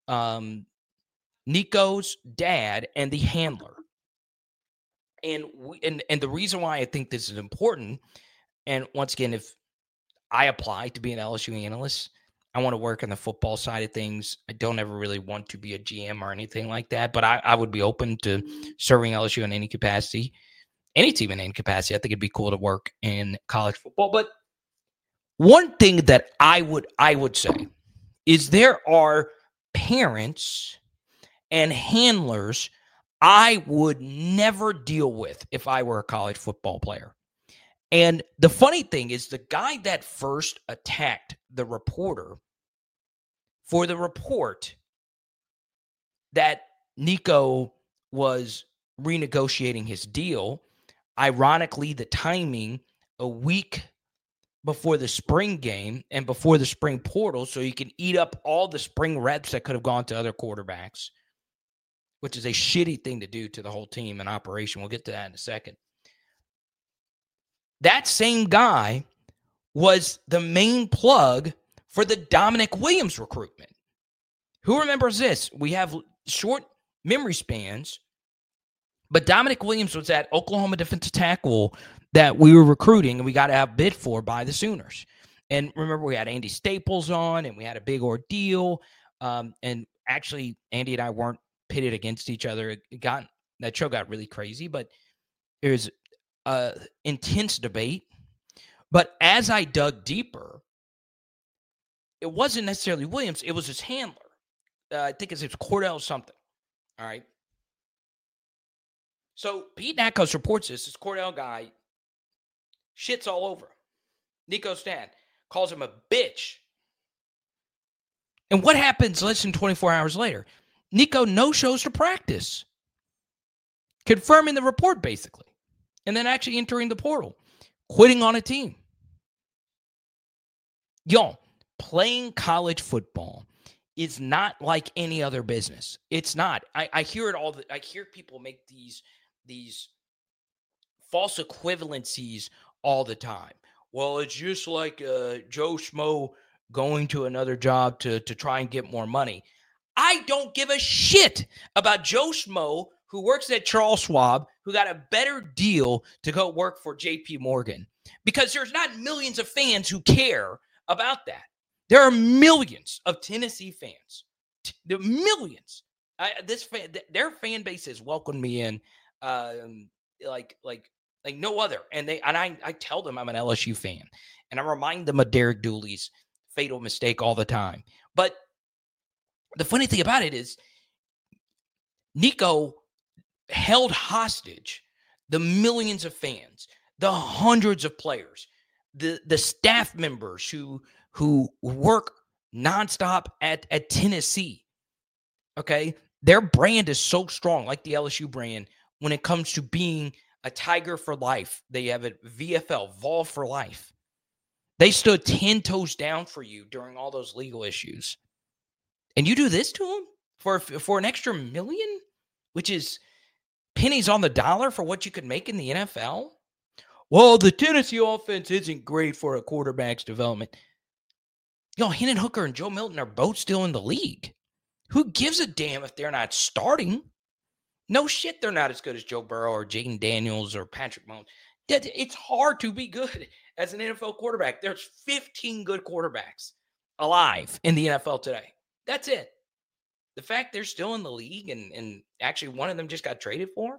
Nico's dad and the handler. And the reason why I think this is important, and once again, if I apply to be an LSU analyst, I want to work on the football side of things. I don't ever really want to be a GM or anything like that, but I would be open to serving LSU in any capacity, any team in any capacity. I think it'd be cool to work in college football. But one thing that I would say is there are parents and handlers I would never deal with if I were a college football player. And the funny thing is, the guy that first attacked the reporter for the report that Nico was renegotiating his deal, ironically, the timing a week before the spring game and before the spring portal, so you can eat up all the spring reps that could have gone to other quarterbacks, which is a shitty thing to do to the whole team and operation. We'll get to that in a second. That same guy was the main plug for the Dominic Williams recruitment. Who remembers this? We have short memory spans, but Dominic Williams was that Oklahoma defensive tackle that we were recruiting and we got outbid for by the Sooners. And remember, we had Andy Staples on and we had a big ordeal. And actually, Andy and I weren't pitted against each other. That show got really crazy, but it was intense debate. But as I dug deeper, it wasn't necessarily Williams. It was his handler. I think it's Cordell something. All right. So Pete Nakos reports this Cordell guy shits all over him. Nico Stan calls him a bitch. And what happens less than 24 hours later? Nico no-shows to practice, confirming the report basically, and then actually entering the portal, quitting on a team. Y'all, playing college football is not like any other business. It's not. I hear it all. I hear people make these false equivalencies all the time. Well, it's just like Joe Schmo going to another job to try and get more money. I don't give a shit about Joe Schmo who works at Charles Schwab, who got a better deal to go work for JP Morgan, because there's not millions of fans who care about that. There are millions of Tennessee fans. The millions. Their fan base has welcomed me in like no other. And I tell them I'm an LSU fan, and I remind them of Derek Dooley's fatal mistake all the time. But the funny thing about it is Nico held hostage the millions of fans, the hundreds of players, the staff members who work nonstop at Tennessee. Okay. Their brand is so strong, like the LSU brand, when it comes to being a Tiger for life. They have a VFL, Vol for life. They stood 10 toes down for you during all those legal issues. And you do this to them for an extra $1 million, which is pennies on the dollar for what you could make in the NFL? Well, the Tennessee offense isn't great for a quarterback's development. Hendon Hooker and Joe Milton are both still in the league. Who gives a damn if they're not starting? No shit, they're not as good as Joe Burrow or Jaden Daniels or Patrick Mahomes. It's hard to be good as an NFL quarterback. There's 15 good quarterbacks alive in the NFL today. That's it. The fact they're still in the league and actually one of them just got traded for.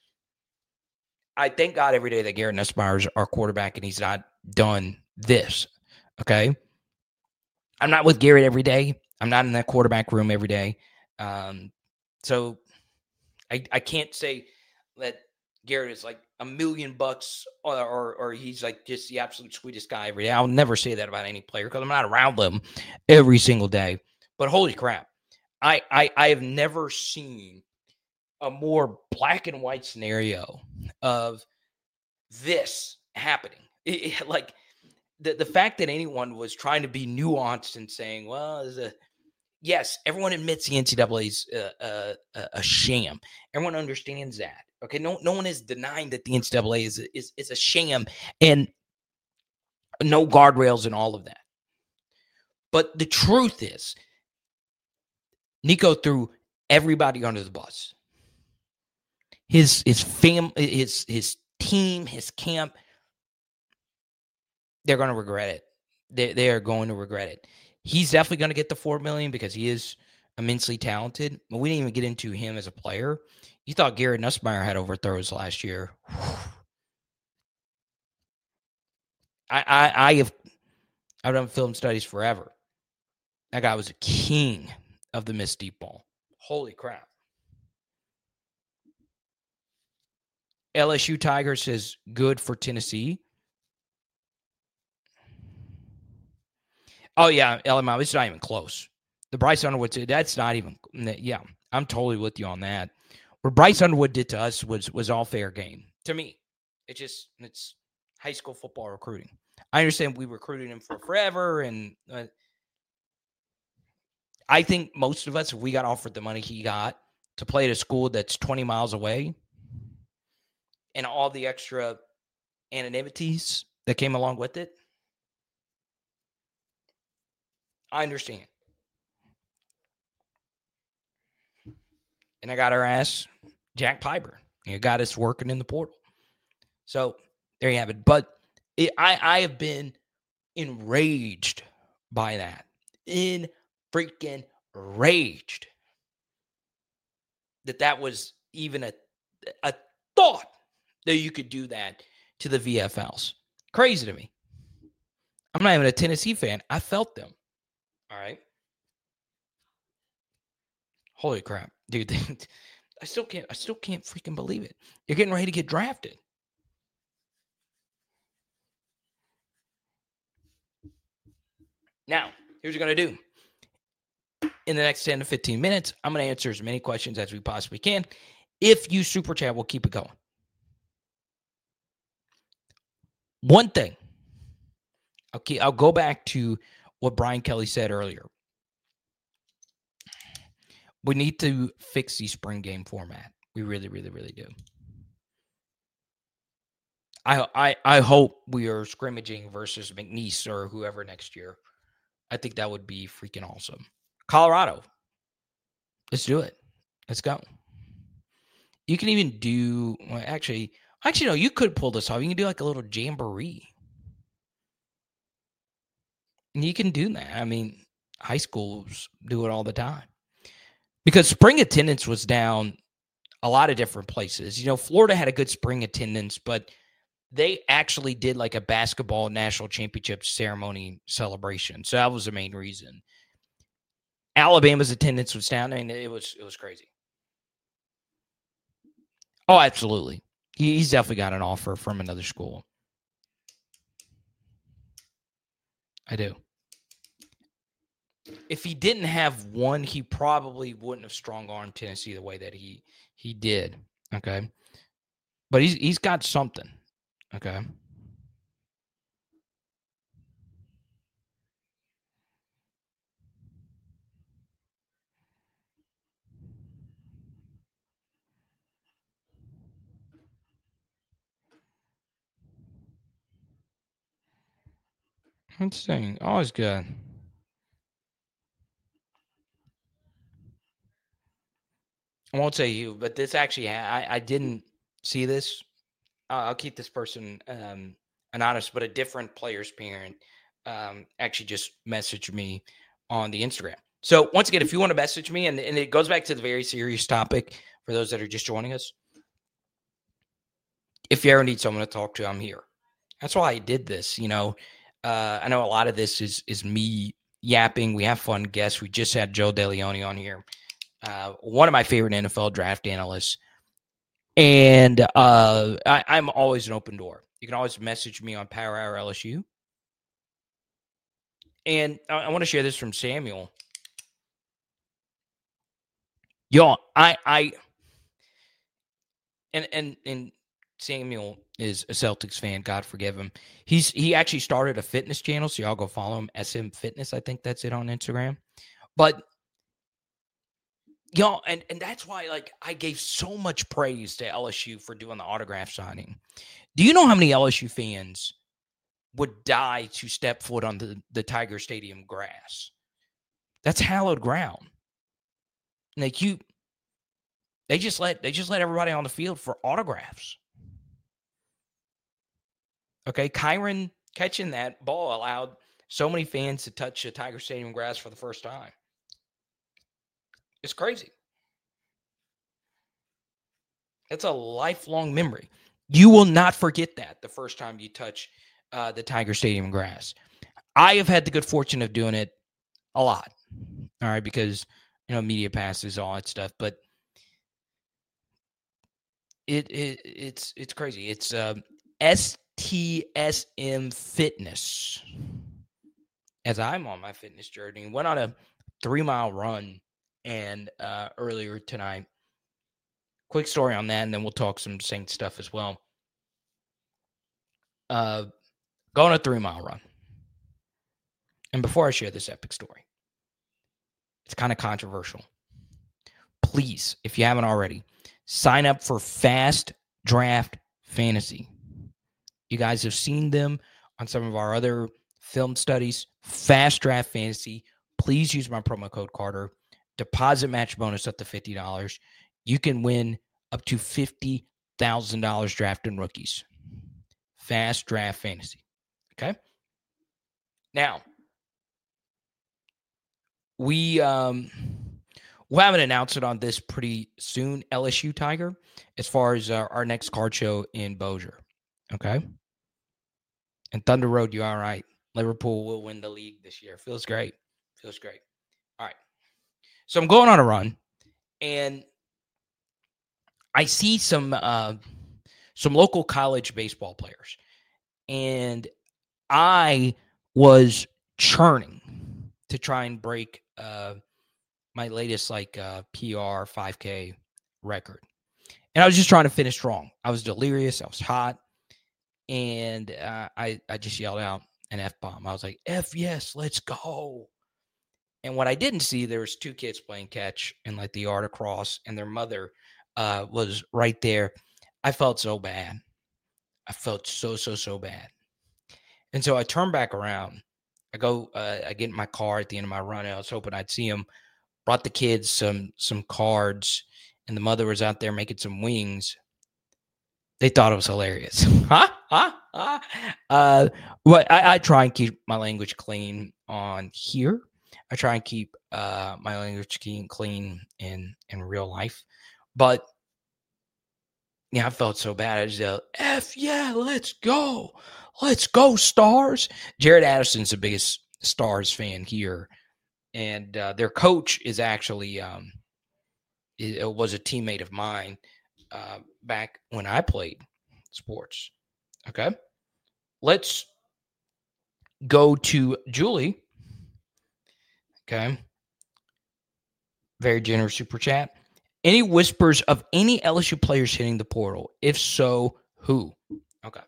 I thank God every day that Garrett Nussmeier is our quarterback and he's not done this. Okay. I'm not with Garrett every day. I'm not in that quarterback room every day. So I can't say that Garrett is like $1 million or he's like just the absolute sweetest guy every day. I'll never say that about any player because I'm not around them every single day. But holy crap, I have never seen a more black and white scenario of this happening. Like the fact that anyone was trying to be nuanced and saying, well, yes, everyone admits the NCAA is a sham. Everyone understands that. Okay, no one is denying that the NCAA is a sham and no guardrails and all of that. But the truth is, Nico threw everybody under the bus. His family, his team, his camp. They're going to regret it. They are going to regret it. He's definitely going to get the $4 million because he is immensely talented. But we didn't even get into him as a player. You thought Garrett Nussmeier had overthrows last year. I've done film studies forever. That guy was a king of the missed deep ball. Holy crap. LSU Tiger says good for Tennessee. Oh, yeah, LMI, it's not even close. The Bryce Underwood, that's not even, yeah, I'm totally with you on that. What Bryce Underwood did to us was all fair game. To me, it's high school football recruiting. I understand we recruited him for forever, and I think most of us, if we got offered the money he got to play at a school that's 20 miles away and all the extra anonymities that came along with it, I understand. And I got our ass, Jack Piper. He got us working in the portal. So there you have it. But I have been enraged by that. Freaking raged that was even a thought that you could do that to the VFLs. Crazy to me. I'm not even a Tennessee fan. I felt them. All right. Holy crap, dude. I still can't freaking believe it. You're getting ready to get drafted. Now, here's what we're going to do. In the next 10 to 15 minutes, I'm going to answer as many questions as we possibly can. If you super chat, we'll keep it going. One thing. I'll go back to what Brian Kelly said earlier. We need to fix the spring game format. We really, really, really do. I hope we are scrimmaging versus McNeese or whoever next year. I think that would be freaking awesome. Colorado. Let's do it. Let's go. You can even do, well, actually, no, you could pull this off. You can do like a little jamboree. And you can do that. I mean, high schools do it all the time. Because spring attendance was down a lot of different places. You know, Florida had a good spring attendance, but they actually did like a basketball national championship ceremony celebration. So that was the main reason. Alabama's attendance was down. I mean, it was crazy. Oh, absolutely. He's definitely got an offer from another school. I do. If he didn't have one, he probably wouldn't have strong-armed Tennessee the way that he did. Okay. But he's got something. Okay. Interesting. Always good. I won't say you, but this actually, I didn't see this. I'll keep this person anonymous, but a different player's parent actually just messaged me on the Instagram. So once again, if you want to message me, and it goes back to the very serious topic for those that are just joining us. If you ever need someone to talk to, I'm here. That's why I did this. You know, I know a lot of this is me yapping. We have fun guests. We just had Joe DeLeone on here. One of my favorite NFL draft analysts. And I'm always an open door. You can always message me on Power Hour LSU. And I want to share this from Samuel. Y'all, and Samuel is a Celtics fan. God forgive him. He actually started a fitness channel, so y'all go follow him. SM Fitness, I think that's it on Instagram. But y'all, and that's why, like, I gave so much praise to LSU for doing the autograph signing. Do you know how many LSU fans would die to step foot on the Tiger Stadium grass? That's hallowed ground. Like they just let everybody on the field for autographs. Okay, Kyron catching that ball allowed so many fans to touch the Tiger Stadium grass for the first time. It's crazy. It's a lifelong memory. You will not forget that the first time you touch the Tiger Stadium grass. I have had the good fortune of doing it a lot. All right, because, you know, media passes, all that stuff. But it's crazy. It's STSM Fitness. As I'm on my fitness journey, went on a 3-mile run and earlier tonight. Quick story on that, and then we'll talk some Saints stuff as well. Going a 3-mile run. And before I share this epic story, it's kind of controversial. Please, if you haven't already, sign up for Fast Draft Fantasy. You guys have seen them on some of our other film studies. Fast Draft Fantasy. please use my promo code Carter. Deposit match bonus up to $50. You can win up to $50,000 drafting rookies. Fast Draft Fantasy. Okay? Now, we'll have an announcement on this pretty soon, LSU Tiger, as far as our next card show in Bossier. Okay? And Thunder Road, you all right. Liverpool will win the league this year. Feels great. Feels great. All right. So I'm going on a run, and I see some local college baseball players, and I was churning to try and break my latest PR 5K record, and I was just trying to finish strong. I was delirious. I was hot, and I just yelled out an F-bomb. I was like, F yes, let's go. And what I didn't see, there was two kids playing catch in like the yard across, and their mother was right there. I felt so bad. I felt so bad. And so I turned back around. I go, I get in my car at the end of my run. I was hoping I'd see them. Brought the kids some cards, and the mother was out there making some wings. They thought it was hilarious. But I try and keep my language clean on here. I try and keep my language clean in real life. But, yeah, I felt so bad. I just yelled, F yeah, let's go. Let's go, Stars. Jared Addison's the biggest Stars fan here. And their coach is actually it was a teammate of mine back when I played sports. Okay. Let's go to Julie. Okay. Very generous super chat. Any whispers of any LSU players hitting the portal? If so, who? Okay.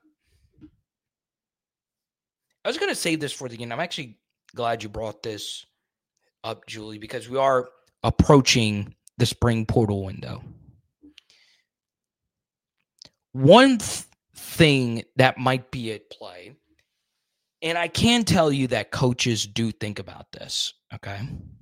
I was going to save this for the end. I'm actually glad you brought this up, Julie, because we are approaching the spring portal window. One thing that might be at play, and I can tell you that coaches do think about this, okay?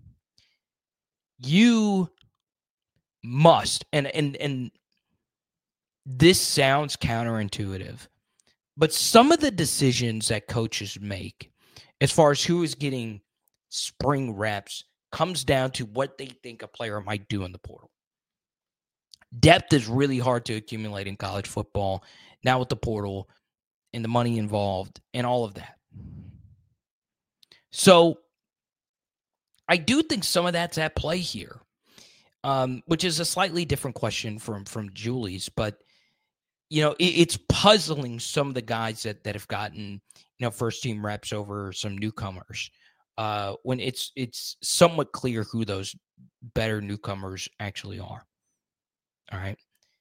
You must, and this sounds counterintuitive, but some of the decisions that coaches make as far as who is getting spring reps comes down to what they think a player might do in the portal. Depth is really hard to accumulate in college football now with the portal and the money involved and all of that. So I do think some of that's at play here, which is a slightly different question from Julie's. But, you know, it's puzzling some of the guys that have gotten, you know, first-team reps over some newcomers when it's somewhat clear who those better newcomers actually are. All right.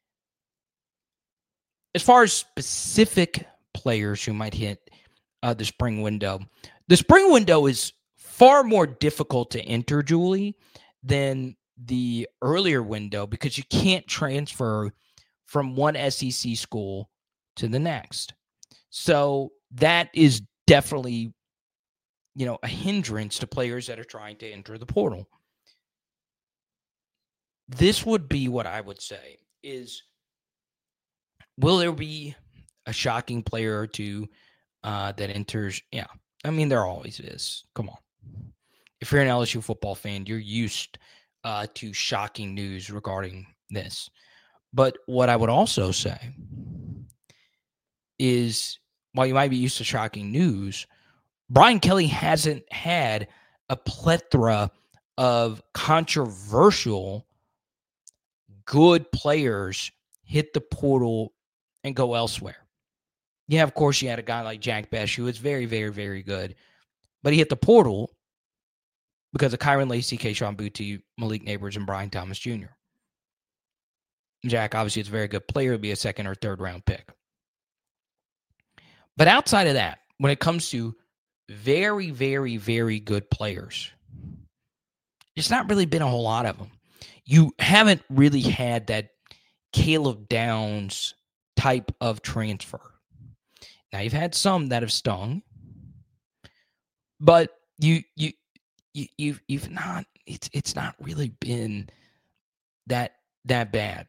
As far as specific players who might hit the spring window is far more difficult to enter, Julie, than the earlier window because you can't transfer from one SEC school to the next. So that is definitely, you know, a hindrance to players that are trying to enter the portal. This would be what I would say is, will there be a shocking player or two that enters? Yeah. I mean, there always is. Come on. If you're an LSU football fan, you're used to shocking news regarding this. But what I would also say is, while you might be used to shocking news, Brian Kelly hasn't had a plethora of controversial good players hit the portal and go elsewhere. Yeah, of course, you had a guy like Jack Bech, who is very, very, very good, but he hit the portal because of Kyron Lacey, Kayshon Boutte, Malik Neighbors, and Brian Thomas Jr. Jack, obviously, is a very good player. He'll be a second or third round pick. But outside of that, when it comes to very, very, very good players, there's not really been a whole lot of them. You haven't really had that Caleb Downs type of transfer. Now, you've had some that have stung, but you you've not. It's not really been that bad.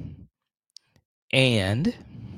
And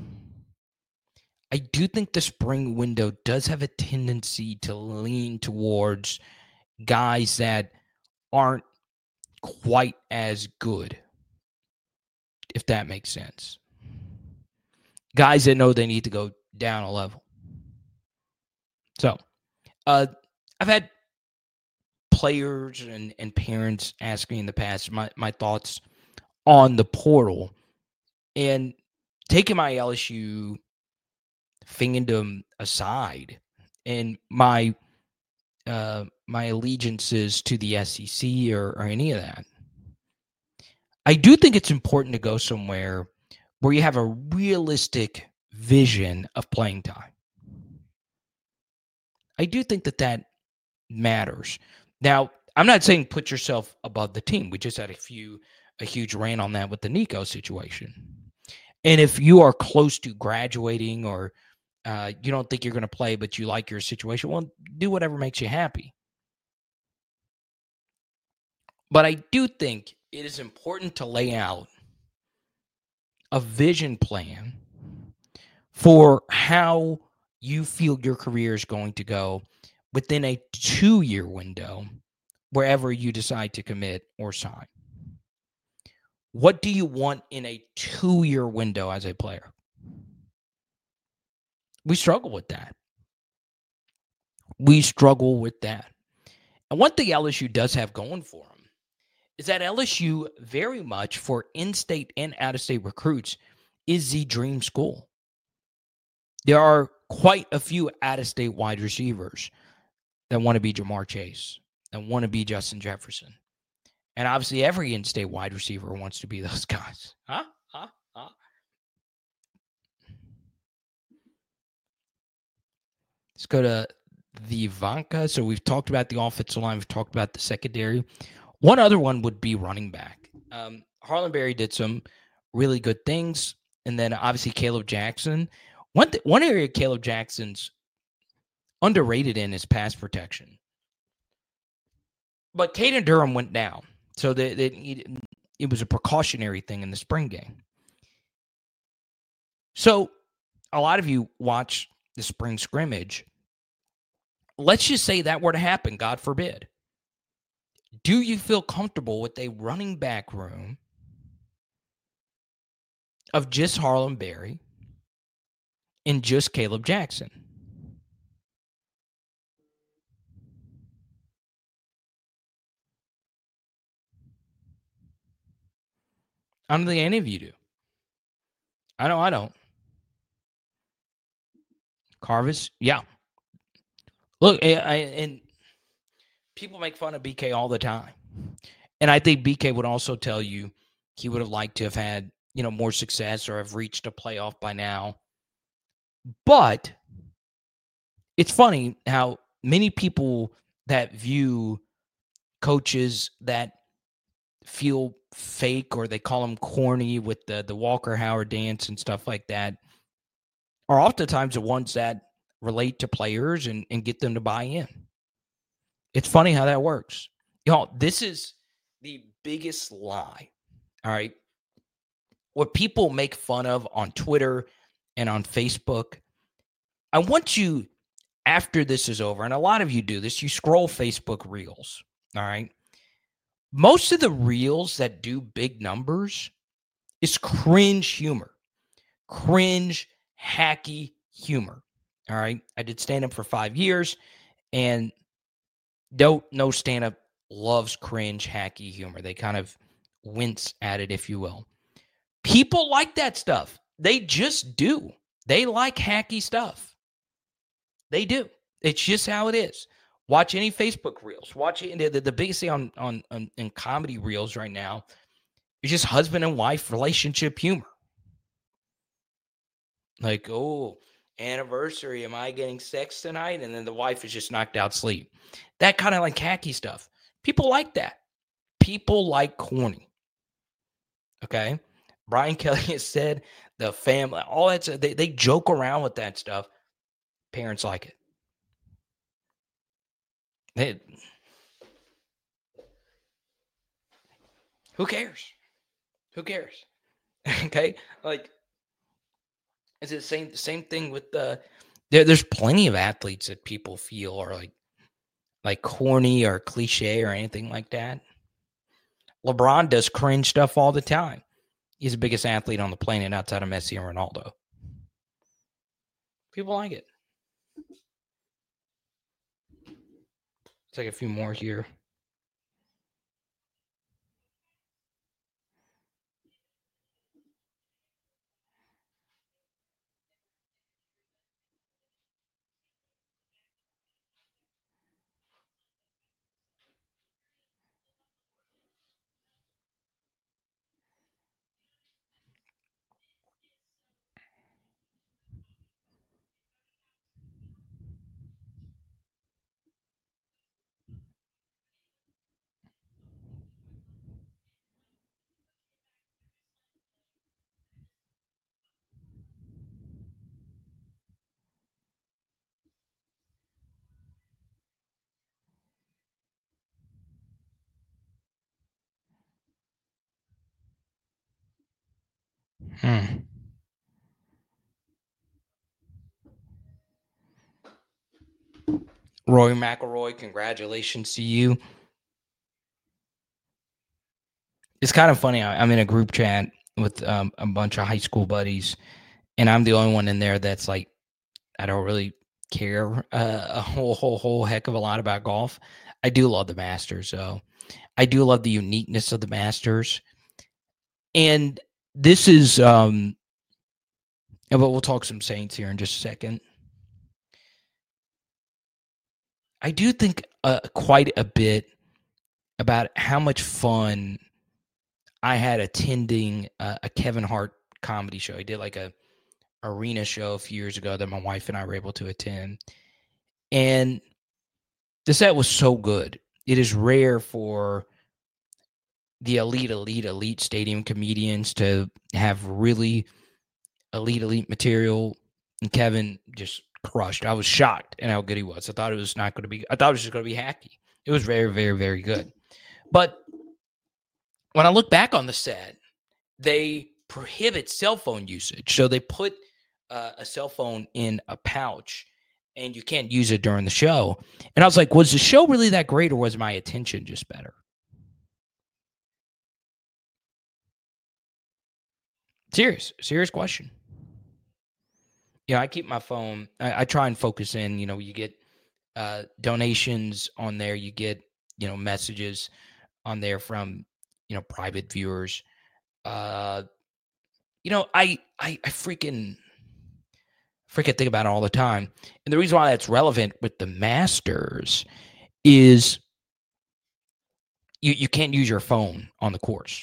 I do think the spring window does have a tendency to lean towards guys that aren't quite as good, if that makes sense. Guys that know they need to go down a level. So, I've had players and parents ask me in the past my thoughts on the portal, and taking my LSU fandom aside and my allegiances to the SEC or any of that, I do think it's important to go somewhere where you have a realistic vision of playing time. I do think that matters. Now, I'm not saying put yourself above the team. We just had a huge rant on that with the Nico situation. And if you are close to graduating or you don't think you're going to play, but you like your situation, well, do whatever makes you happy. But I do think it is important to lay out a vision plan for how you feel your career is going to go within a 2-year window, wherever you decide to commit or sign. What do you want in a 2-year window as a player? We struggle with that. And one thing LSU does have going for them is that LSU very much for in-state and out-of-state recruits is the dream school. There are quite a few out-of-state wide receivers that want to be Jamar Chase, that want to be Justin Jefferson. And obviously every in-state wide receiver wants to be those guys. Let's go to the Ivanka. So we've talked about the offensive line. We've talked about the secondary. One other one would be running back. Harlan Berry did some really good things. And then obviously Caleb Jackson. One area Caleb Jackson's underrated in is pass protection. But Caden Durham went down. So it was a precautionary thing in the spring game. So a lot of you watch the spring scrimmage. Let's just say that were to happen, God forbid. Do you feel comfortable with a running back room of just Harlan Berry and just Caleb Jackson? I don't think any of you do. I know I don't. Carvis, yeah. Look, and people make fun of BK all the time. And I think BK would also tell you he would have liked to have had, more success or have reached a playoff by now. But it's funny how many people that view coaches that feel fake or they call them corny with the Walker Howard dance and stuff like that are oftentimes the ones that relate to players and get them to buy in. It's funny how that works. Y'all, this is the biggest lie, all right? What people make fun of on Twitter and on Facebook, I want you, after this is over, and a lot of you do this, you scroll Facebook Reels, all right? Most of the Reels that do big numbers is cringe humor. Cringe, hacky humor, all right? I did stand-up for 5 years, and no stand-up loves cringe, hacky humor. They kind of wince at it, if you will. People like that stuff. They just do. They like hacky stuff. They do. It's just how it is. Watch any Facebook Reels. Watch it. The biggest thing on in comedy Reels right now is just husband and wife relationship humor. Like, oh, anniversary, am I getting sex tonight? And then the wife is just knocked out sleep. That kind of like hacky stuff. People like that. People like corny. Okay? Brian Kelly has said the family, all that, they joke around with that stuff. Parents like it. Who cares? Who cares? Okay, like it's the same thing with there's plenty of athletes that people feel are like corny or cliche or anything like that. LeBron does cringe stuff all the time. He's the biggest athlete on the planet outside of Messi and Ronaldo. People like it. Take a few more here. Rory McIlroy, congratulations to you. It's kind of funny. I'm in a group chat with a bunch of high school buddies, and I'm the only one in there that's like, I don't really care a whole heck of a lot about golf. I do love the Masters, though. I do love the uniqueness of the Masters. And this is, but we'll talk some Saints here in just a second. I do think quite a bit about how much fun I had attending a Kevin Hart comedy show. He did like a arena show a few years ago that my wife and I were able to attend. And the set was so good. It is rare for the elite stadium comedians to have really elite material. And Kevin just crushed. I was shocked at how good he was. I thought it was just going to be hacky. It was very, very, very good. But when I look back on the set, they prohibit cell phone usage. So they put a cell phone in a pouch and you can't use it during the show. And I was like, was the show really that great or was my attention just better? Serious question. I keep my phone. I try and focus in. You get donations on there. You get, messages on there from, private viewers. I freaking think about it all the time. And the reason why that's relevant with the Masters is you can't use your phone on the course.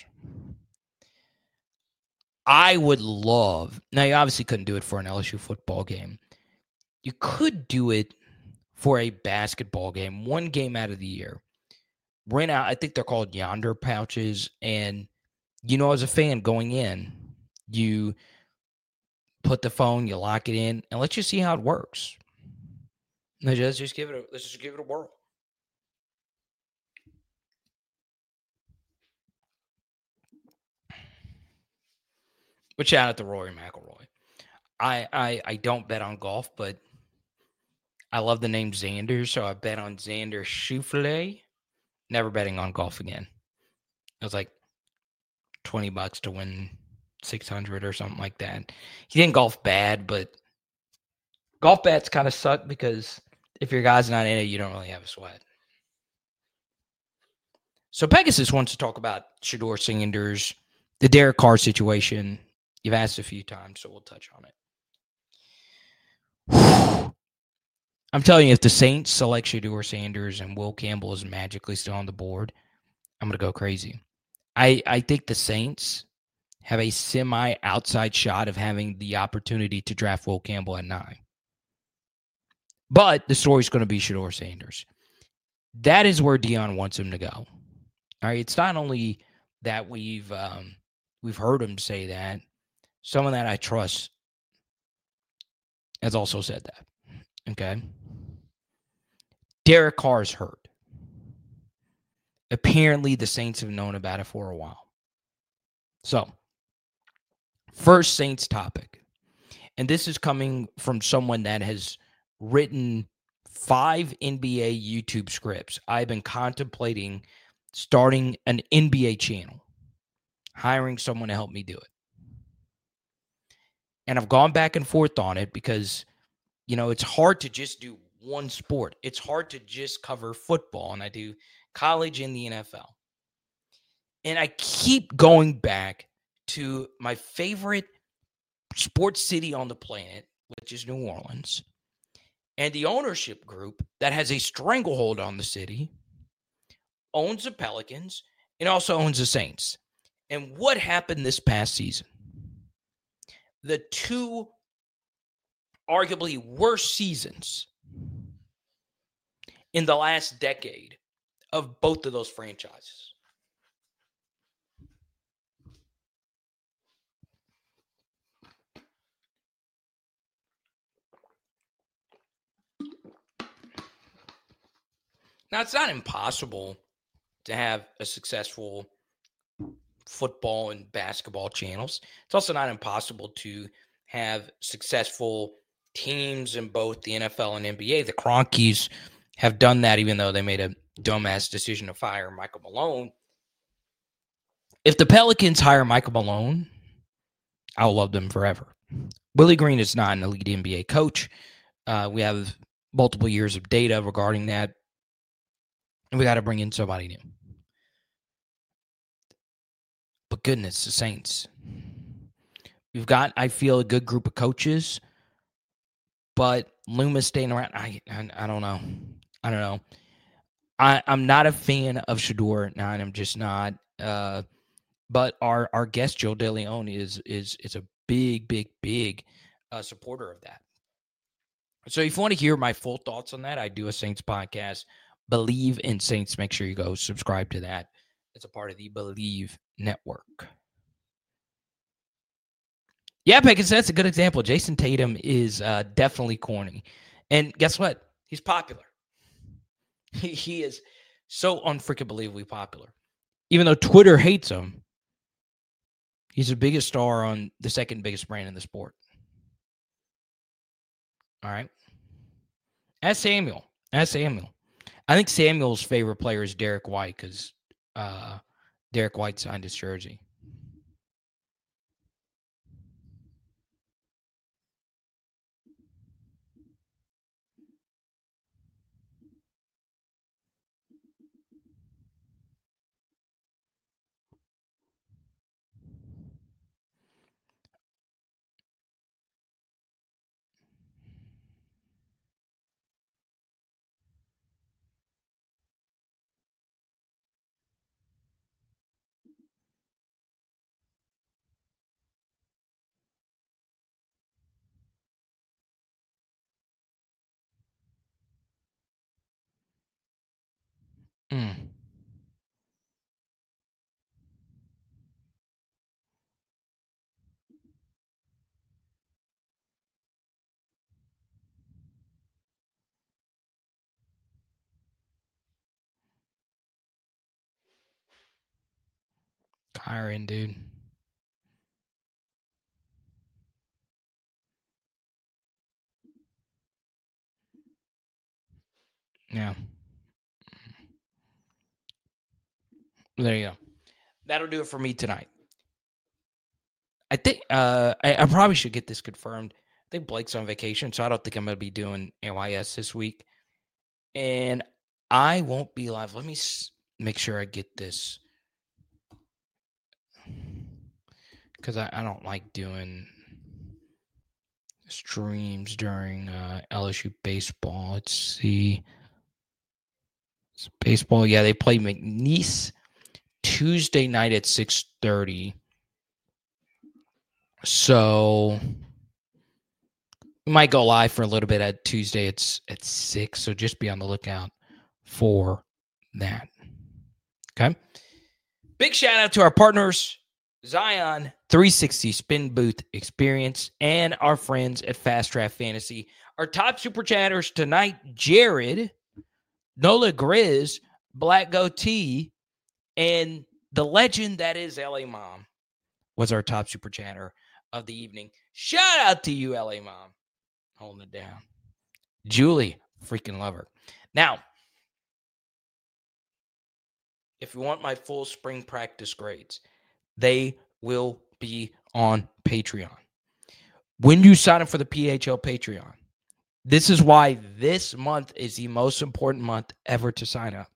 I would love, now you obviously couldn't do it for an LSU football game. You could do it for a basketball game, one game out of the year. Rent out, I think they're called Yonder pouches. And, as a fan going in, you put the phone, you lock it in, and let's just see how it works. Let's just give it a whirl. But shout out to Rory McIlroy. I don't bet on golf, but I love the name Xander, so I bet on Xander Schauffele. Never betting on golf again. It was like $20 to win 600 or something like that. He didn't golf bad, but golf bets kind of suck because if your guy's not in it, you don't really have a sweat. So Pegasus wants to talk about Shedeur Sanders, the Derek Carr situation. You've asked a few times, so we'll touch on it. I'm telling you, if the Saints select Shedeur Sanders and Will Campbell is magically still on the board, I'm going to go crazy. I think the Saints have a semi-outside shot of having the opportunity to draft Will Campbell at 9. But the story's going to be Shedeur Sanders. That is where Deion wants him to go. All right, it's not only that we've heard him say that. Someone that I trust has also said that. Okay. Derek Carr's hurt. Apparently, the Saints have known about it for a while. So, first Saints topic. And this is coming from someone that has written 5 NBA YouTube scripts. I've been contemplating starting an NBA channel, hiring someone to help me do it. And I've gone back and forth on it because, it's hard to just do one sport. It's hard to just cover football, and I do college and the NFL. And I keep going back to my favorite sports city on the planet, which is New Orleans, and the ownership group that has a stranglehold on the city owns the Pelicans and also owns the Saints. And what happened this past season? The two arguably worst seasons in the last decade of both of those franchises. Now, it's not impossible to have a successful football and basketball channels. It's also not impossible to have successful teams in both the NFL and NBA. The Kroenkes have done that, even though they made a dumbass decision to fire Michael Malone. If the Pelicans hire Michael Malone, I'll love them forever. Willie Green is not an elite NBA coach. We have multiple years of data regarding that. And we got to bring in somebody new. But goodness, the Saints. We've got, I feel, a good group of coaches. But Loomis staying around, I don't know. I don't know. I'm not a fan of Shedeur. No, I'm just not. But our guest, Joe DeLeon, is a big supporter of that. So if you want to hear my full thoughts on that, I do a Saints podcast, Believe in Saints. Make sure you go subscribe to that. It's a part of the Believe Network. Yeah, Pickens, that's a good example. Jason Tatum is definitely corny. And guess what? He's popular. He is so unfreaking believably popular. Even though Twitter hates him, he's the biggest star on the second biggest brand in the sport. All right. Ask Samuel. I think Samuel's favorite player is Derek White because Derek White signed his jersey. Kyron, dude. Yeah. There you go. That'll do it for me tonight. I think I probably should get this confirmed. I think Blake's on vacation, so I don't think I'm going to be doing AYS this week. And I won't be live. Let me make sure I get this. Because I don't like doing streams during LSU baseball. Let's see. It's baseball. Yeah, they play McNeese Tuesday night at 6:30. So we might go live for a little bit at Tuesday. It's at 6. So just be on the lookout for that. Okay. Big shout out to our partners, Zion 360 Spin Booth Experience, and our friends at Fast Draft Fantasy. Our top super chatters tonight, Jared, Nola Grizz, Black Goatee, and the legend that is LA Mom. was our top super chatter of the evening. Shout out to you, LA Mom, holding it down. Julie, freaking love her. Now, if you want my full spring practice grades, they will be on Patreon. When you sign up for the PHL Patreon, this is why this month is the most important month ever to sign up.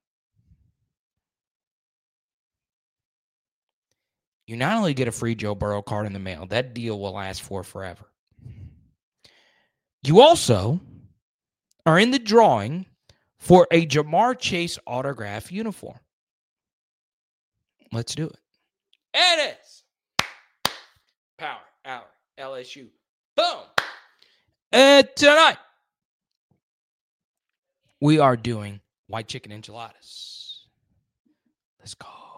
You not only get a free Joe Burrow card in the mail, that deal will last for forever. You also are in the drawing for a Jamar Chase autograph uniform. Let's do it. And it is Power Hour LSU. Boom. And tonight, we are doing white chicken enchiladas. Let's go.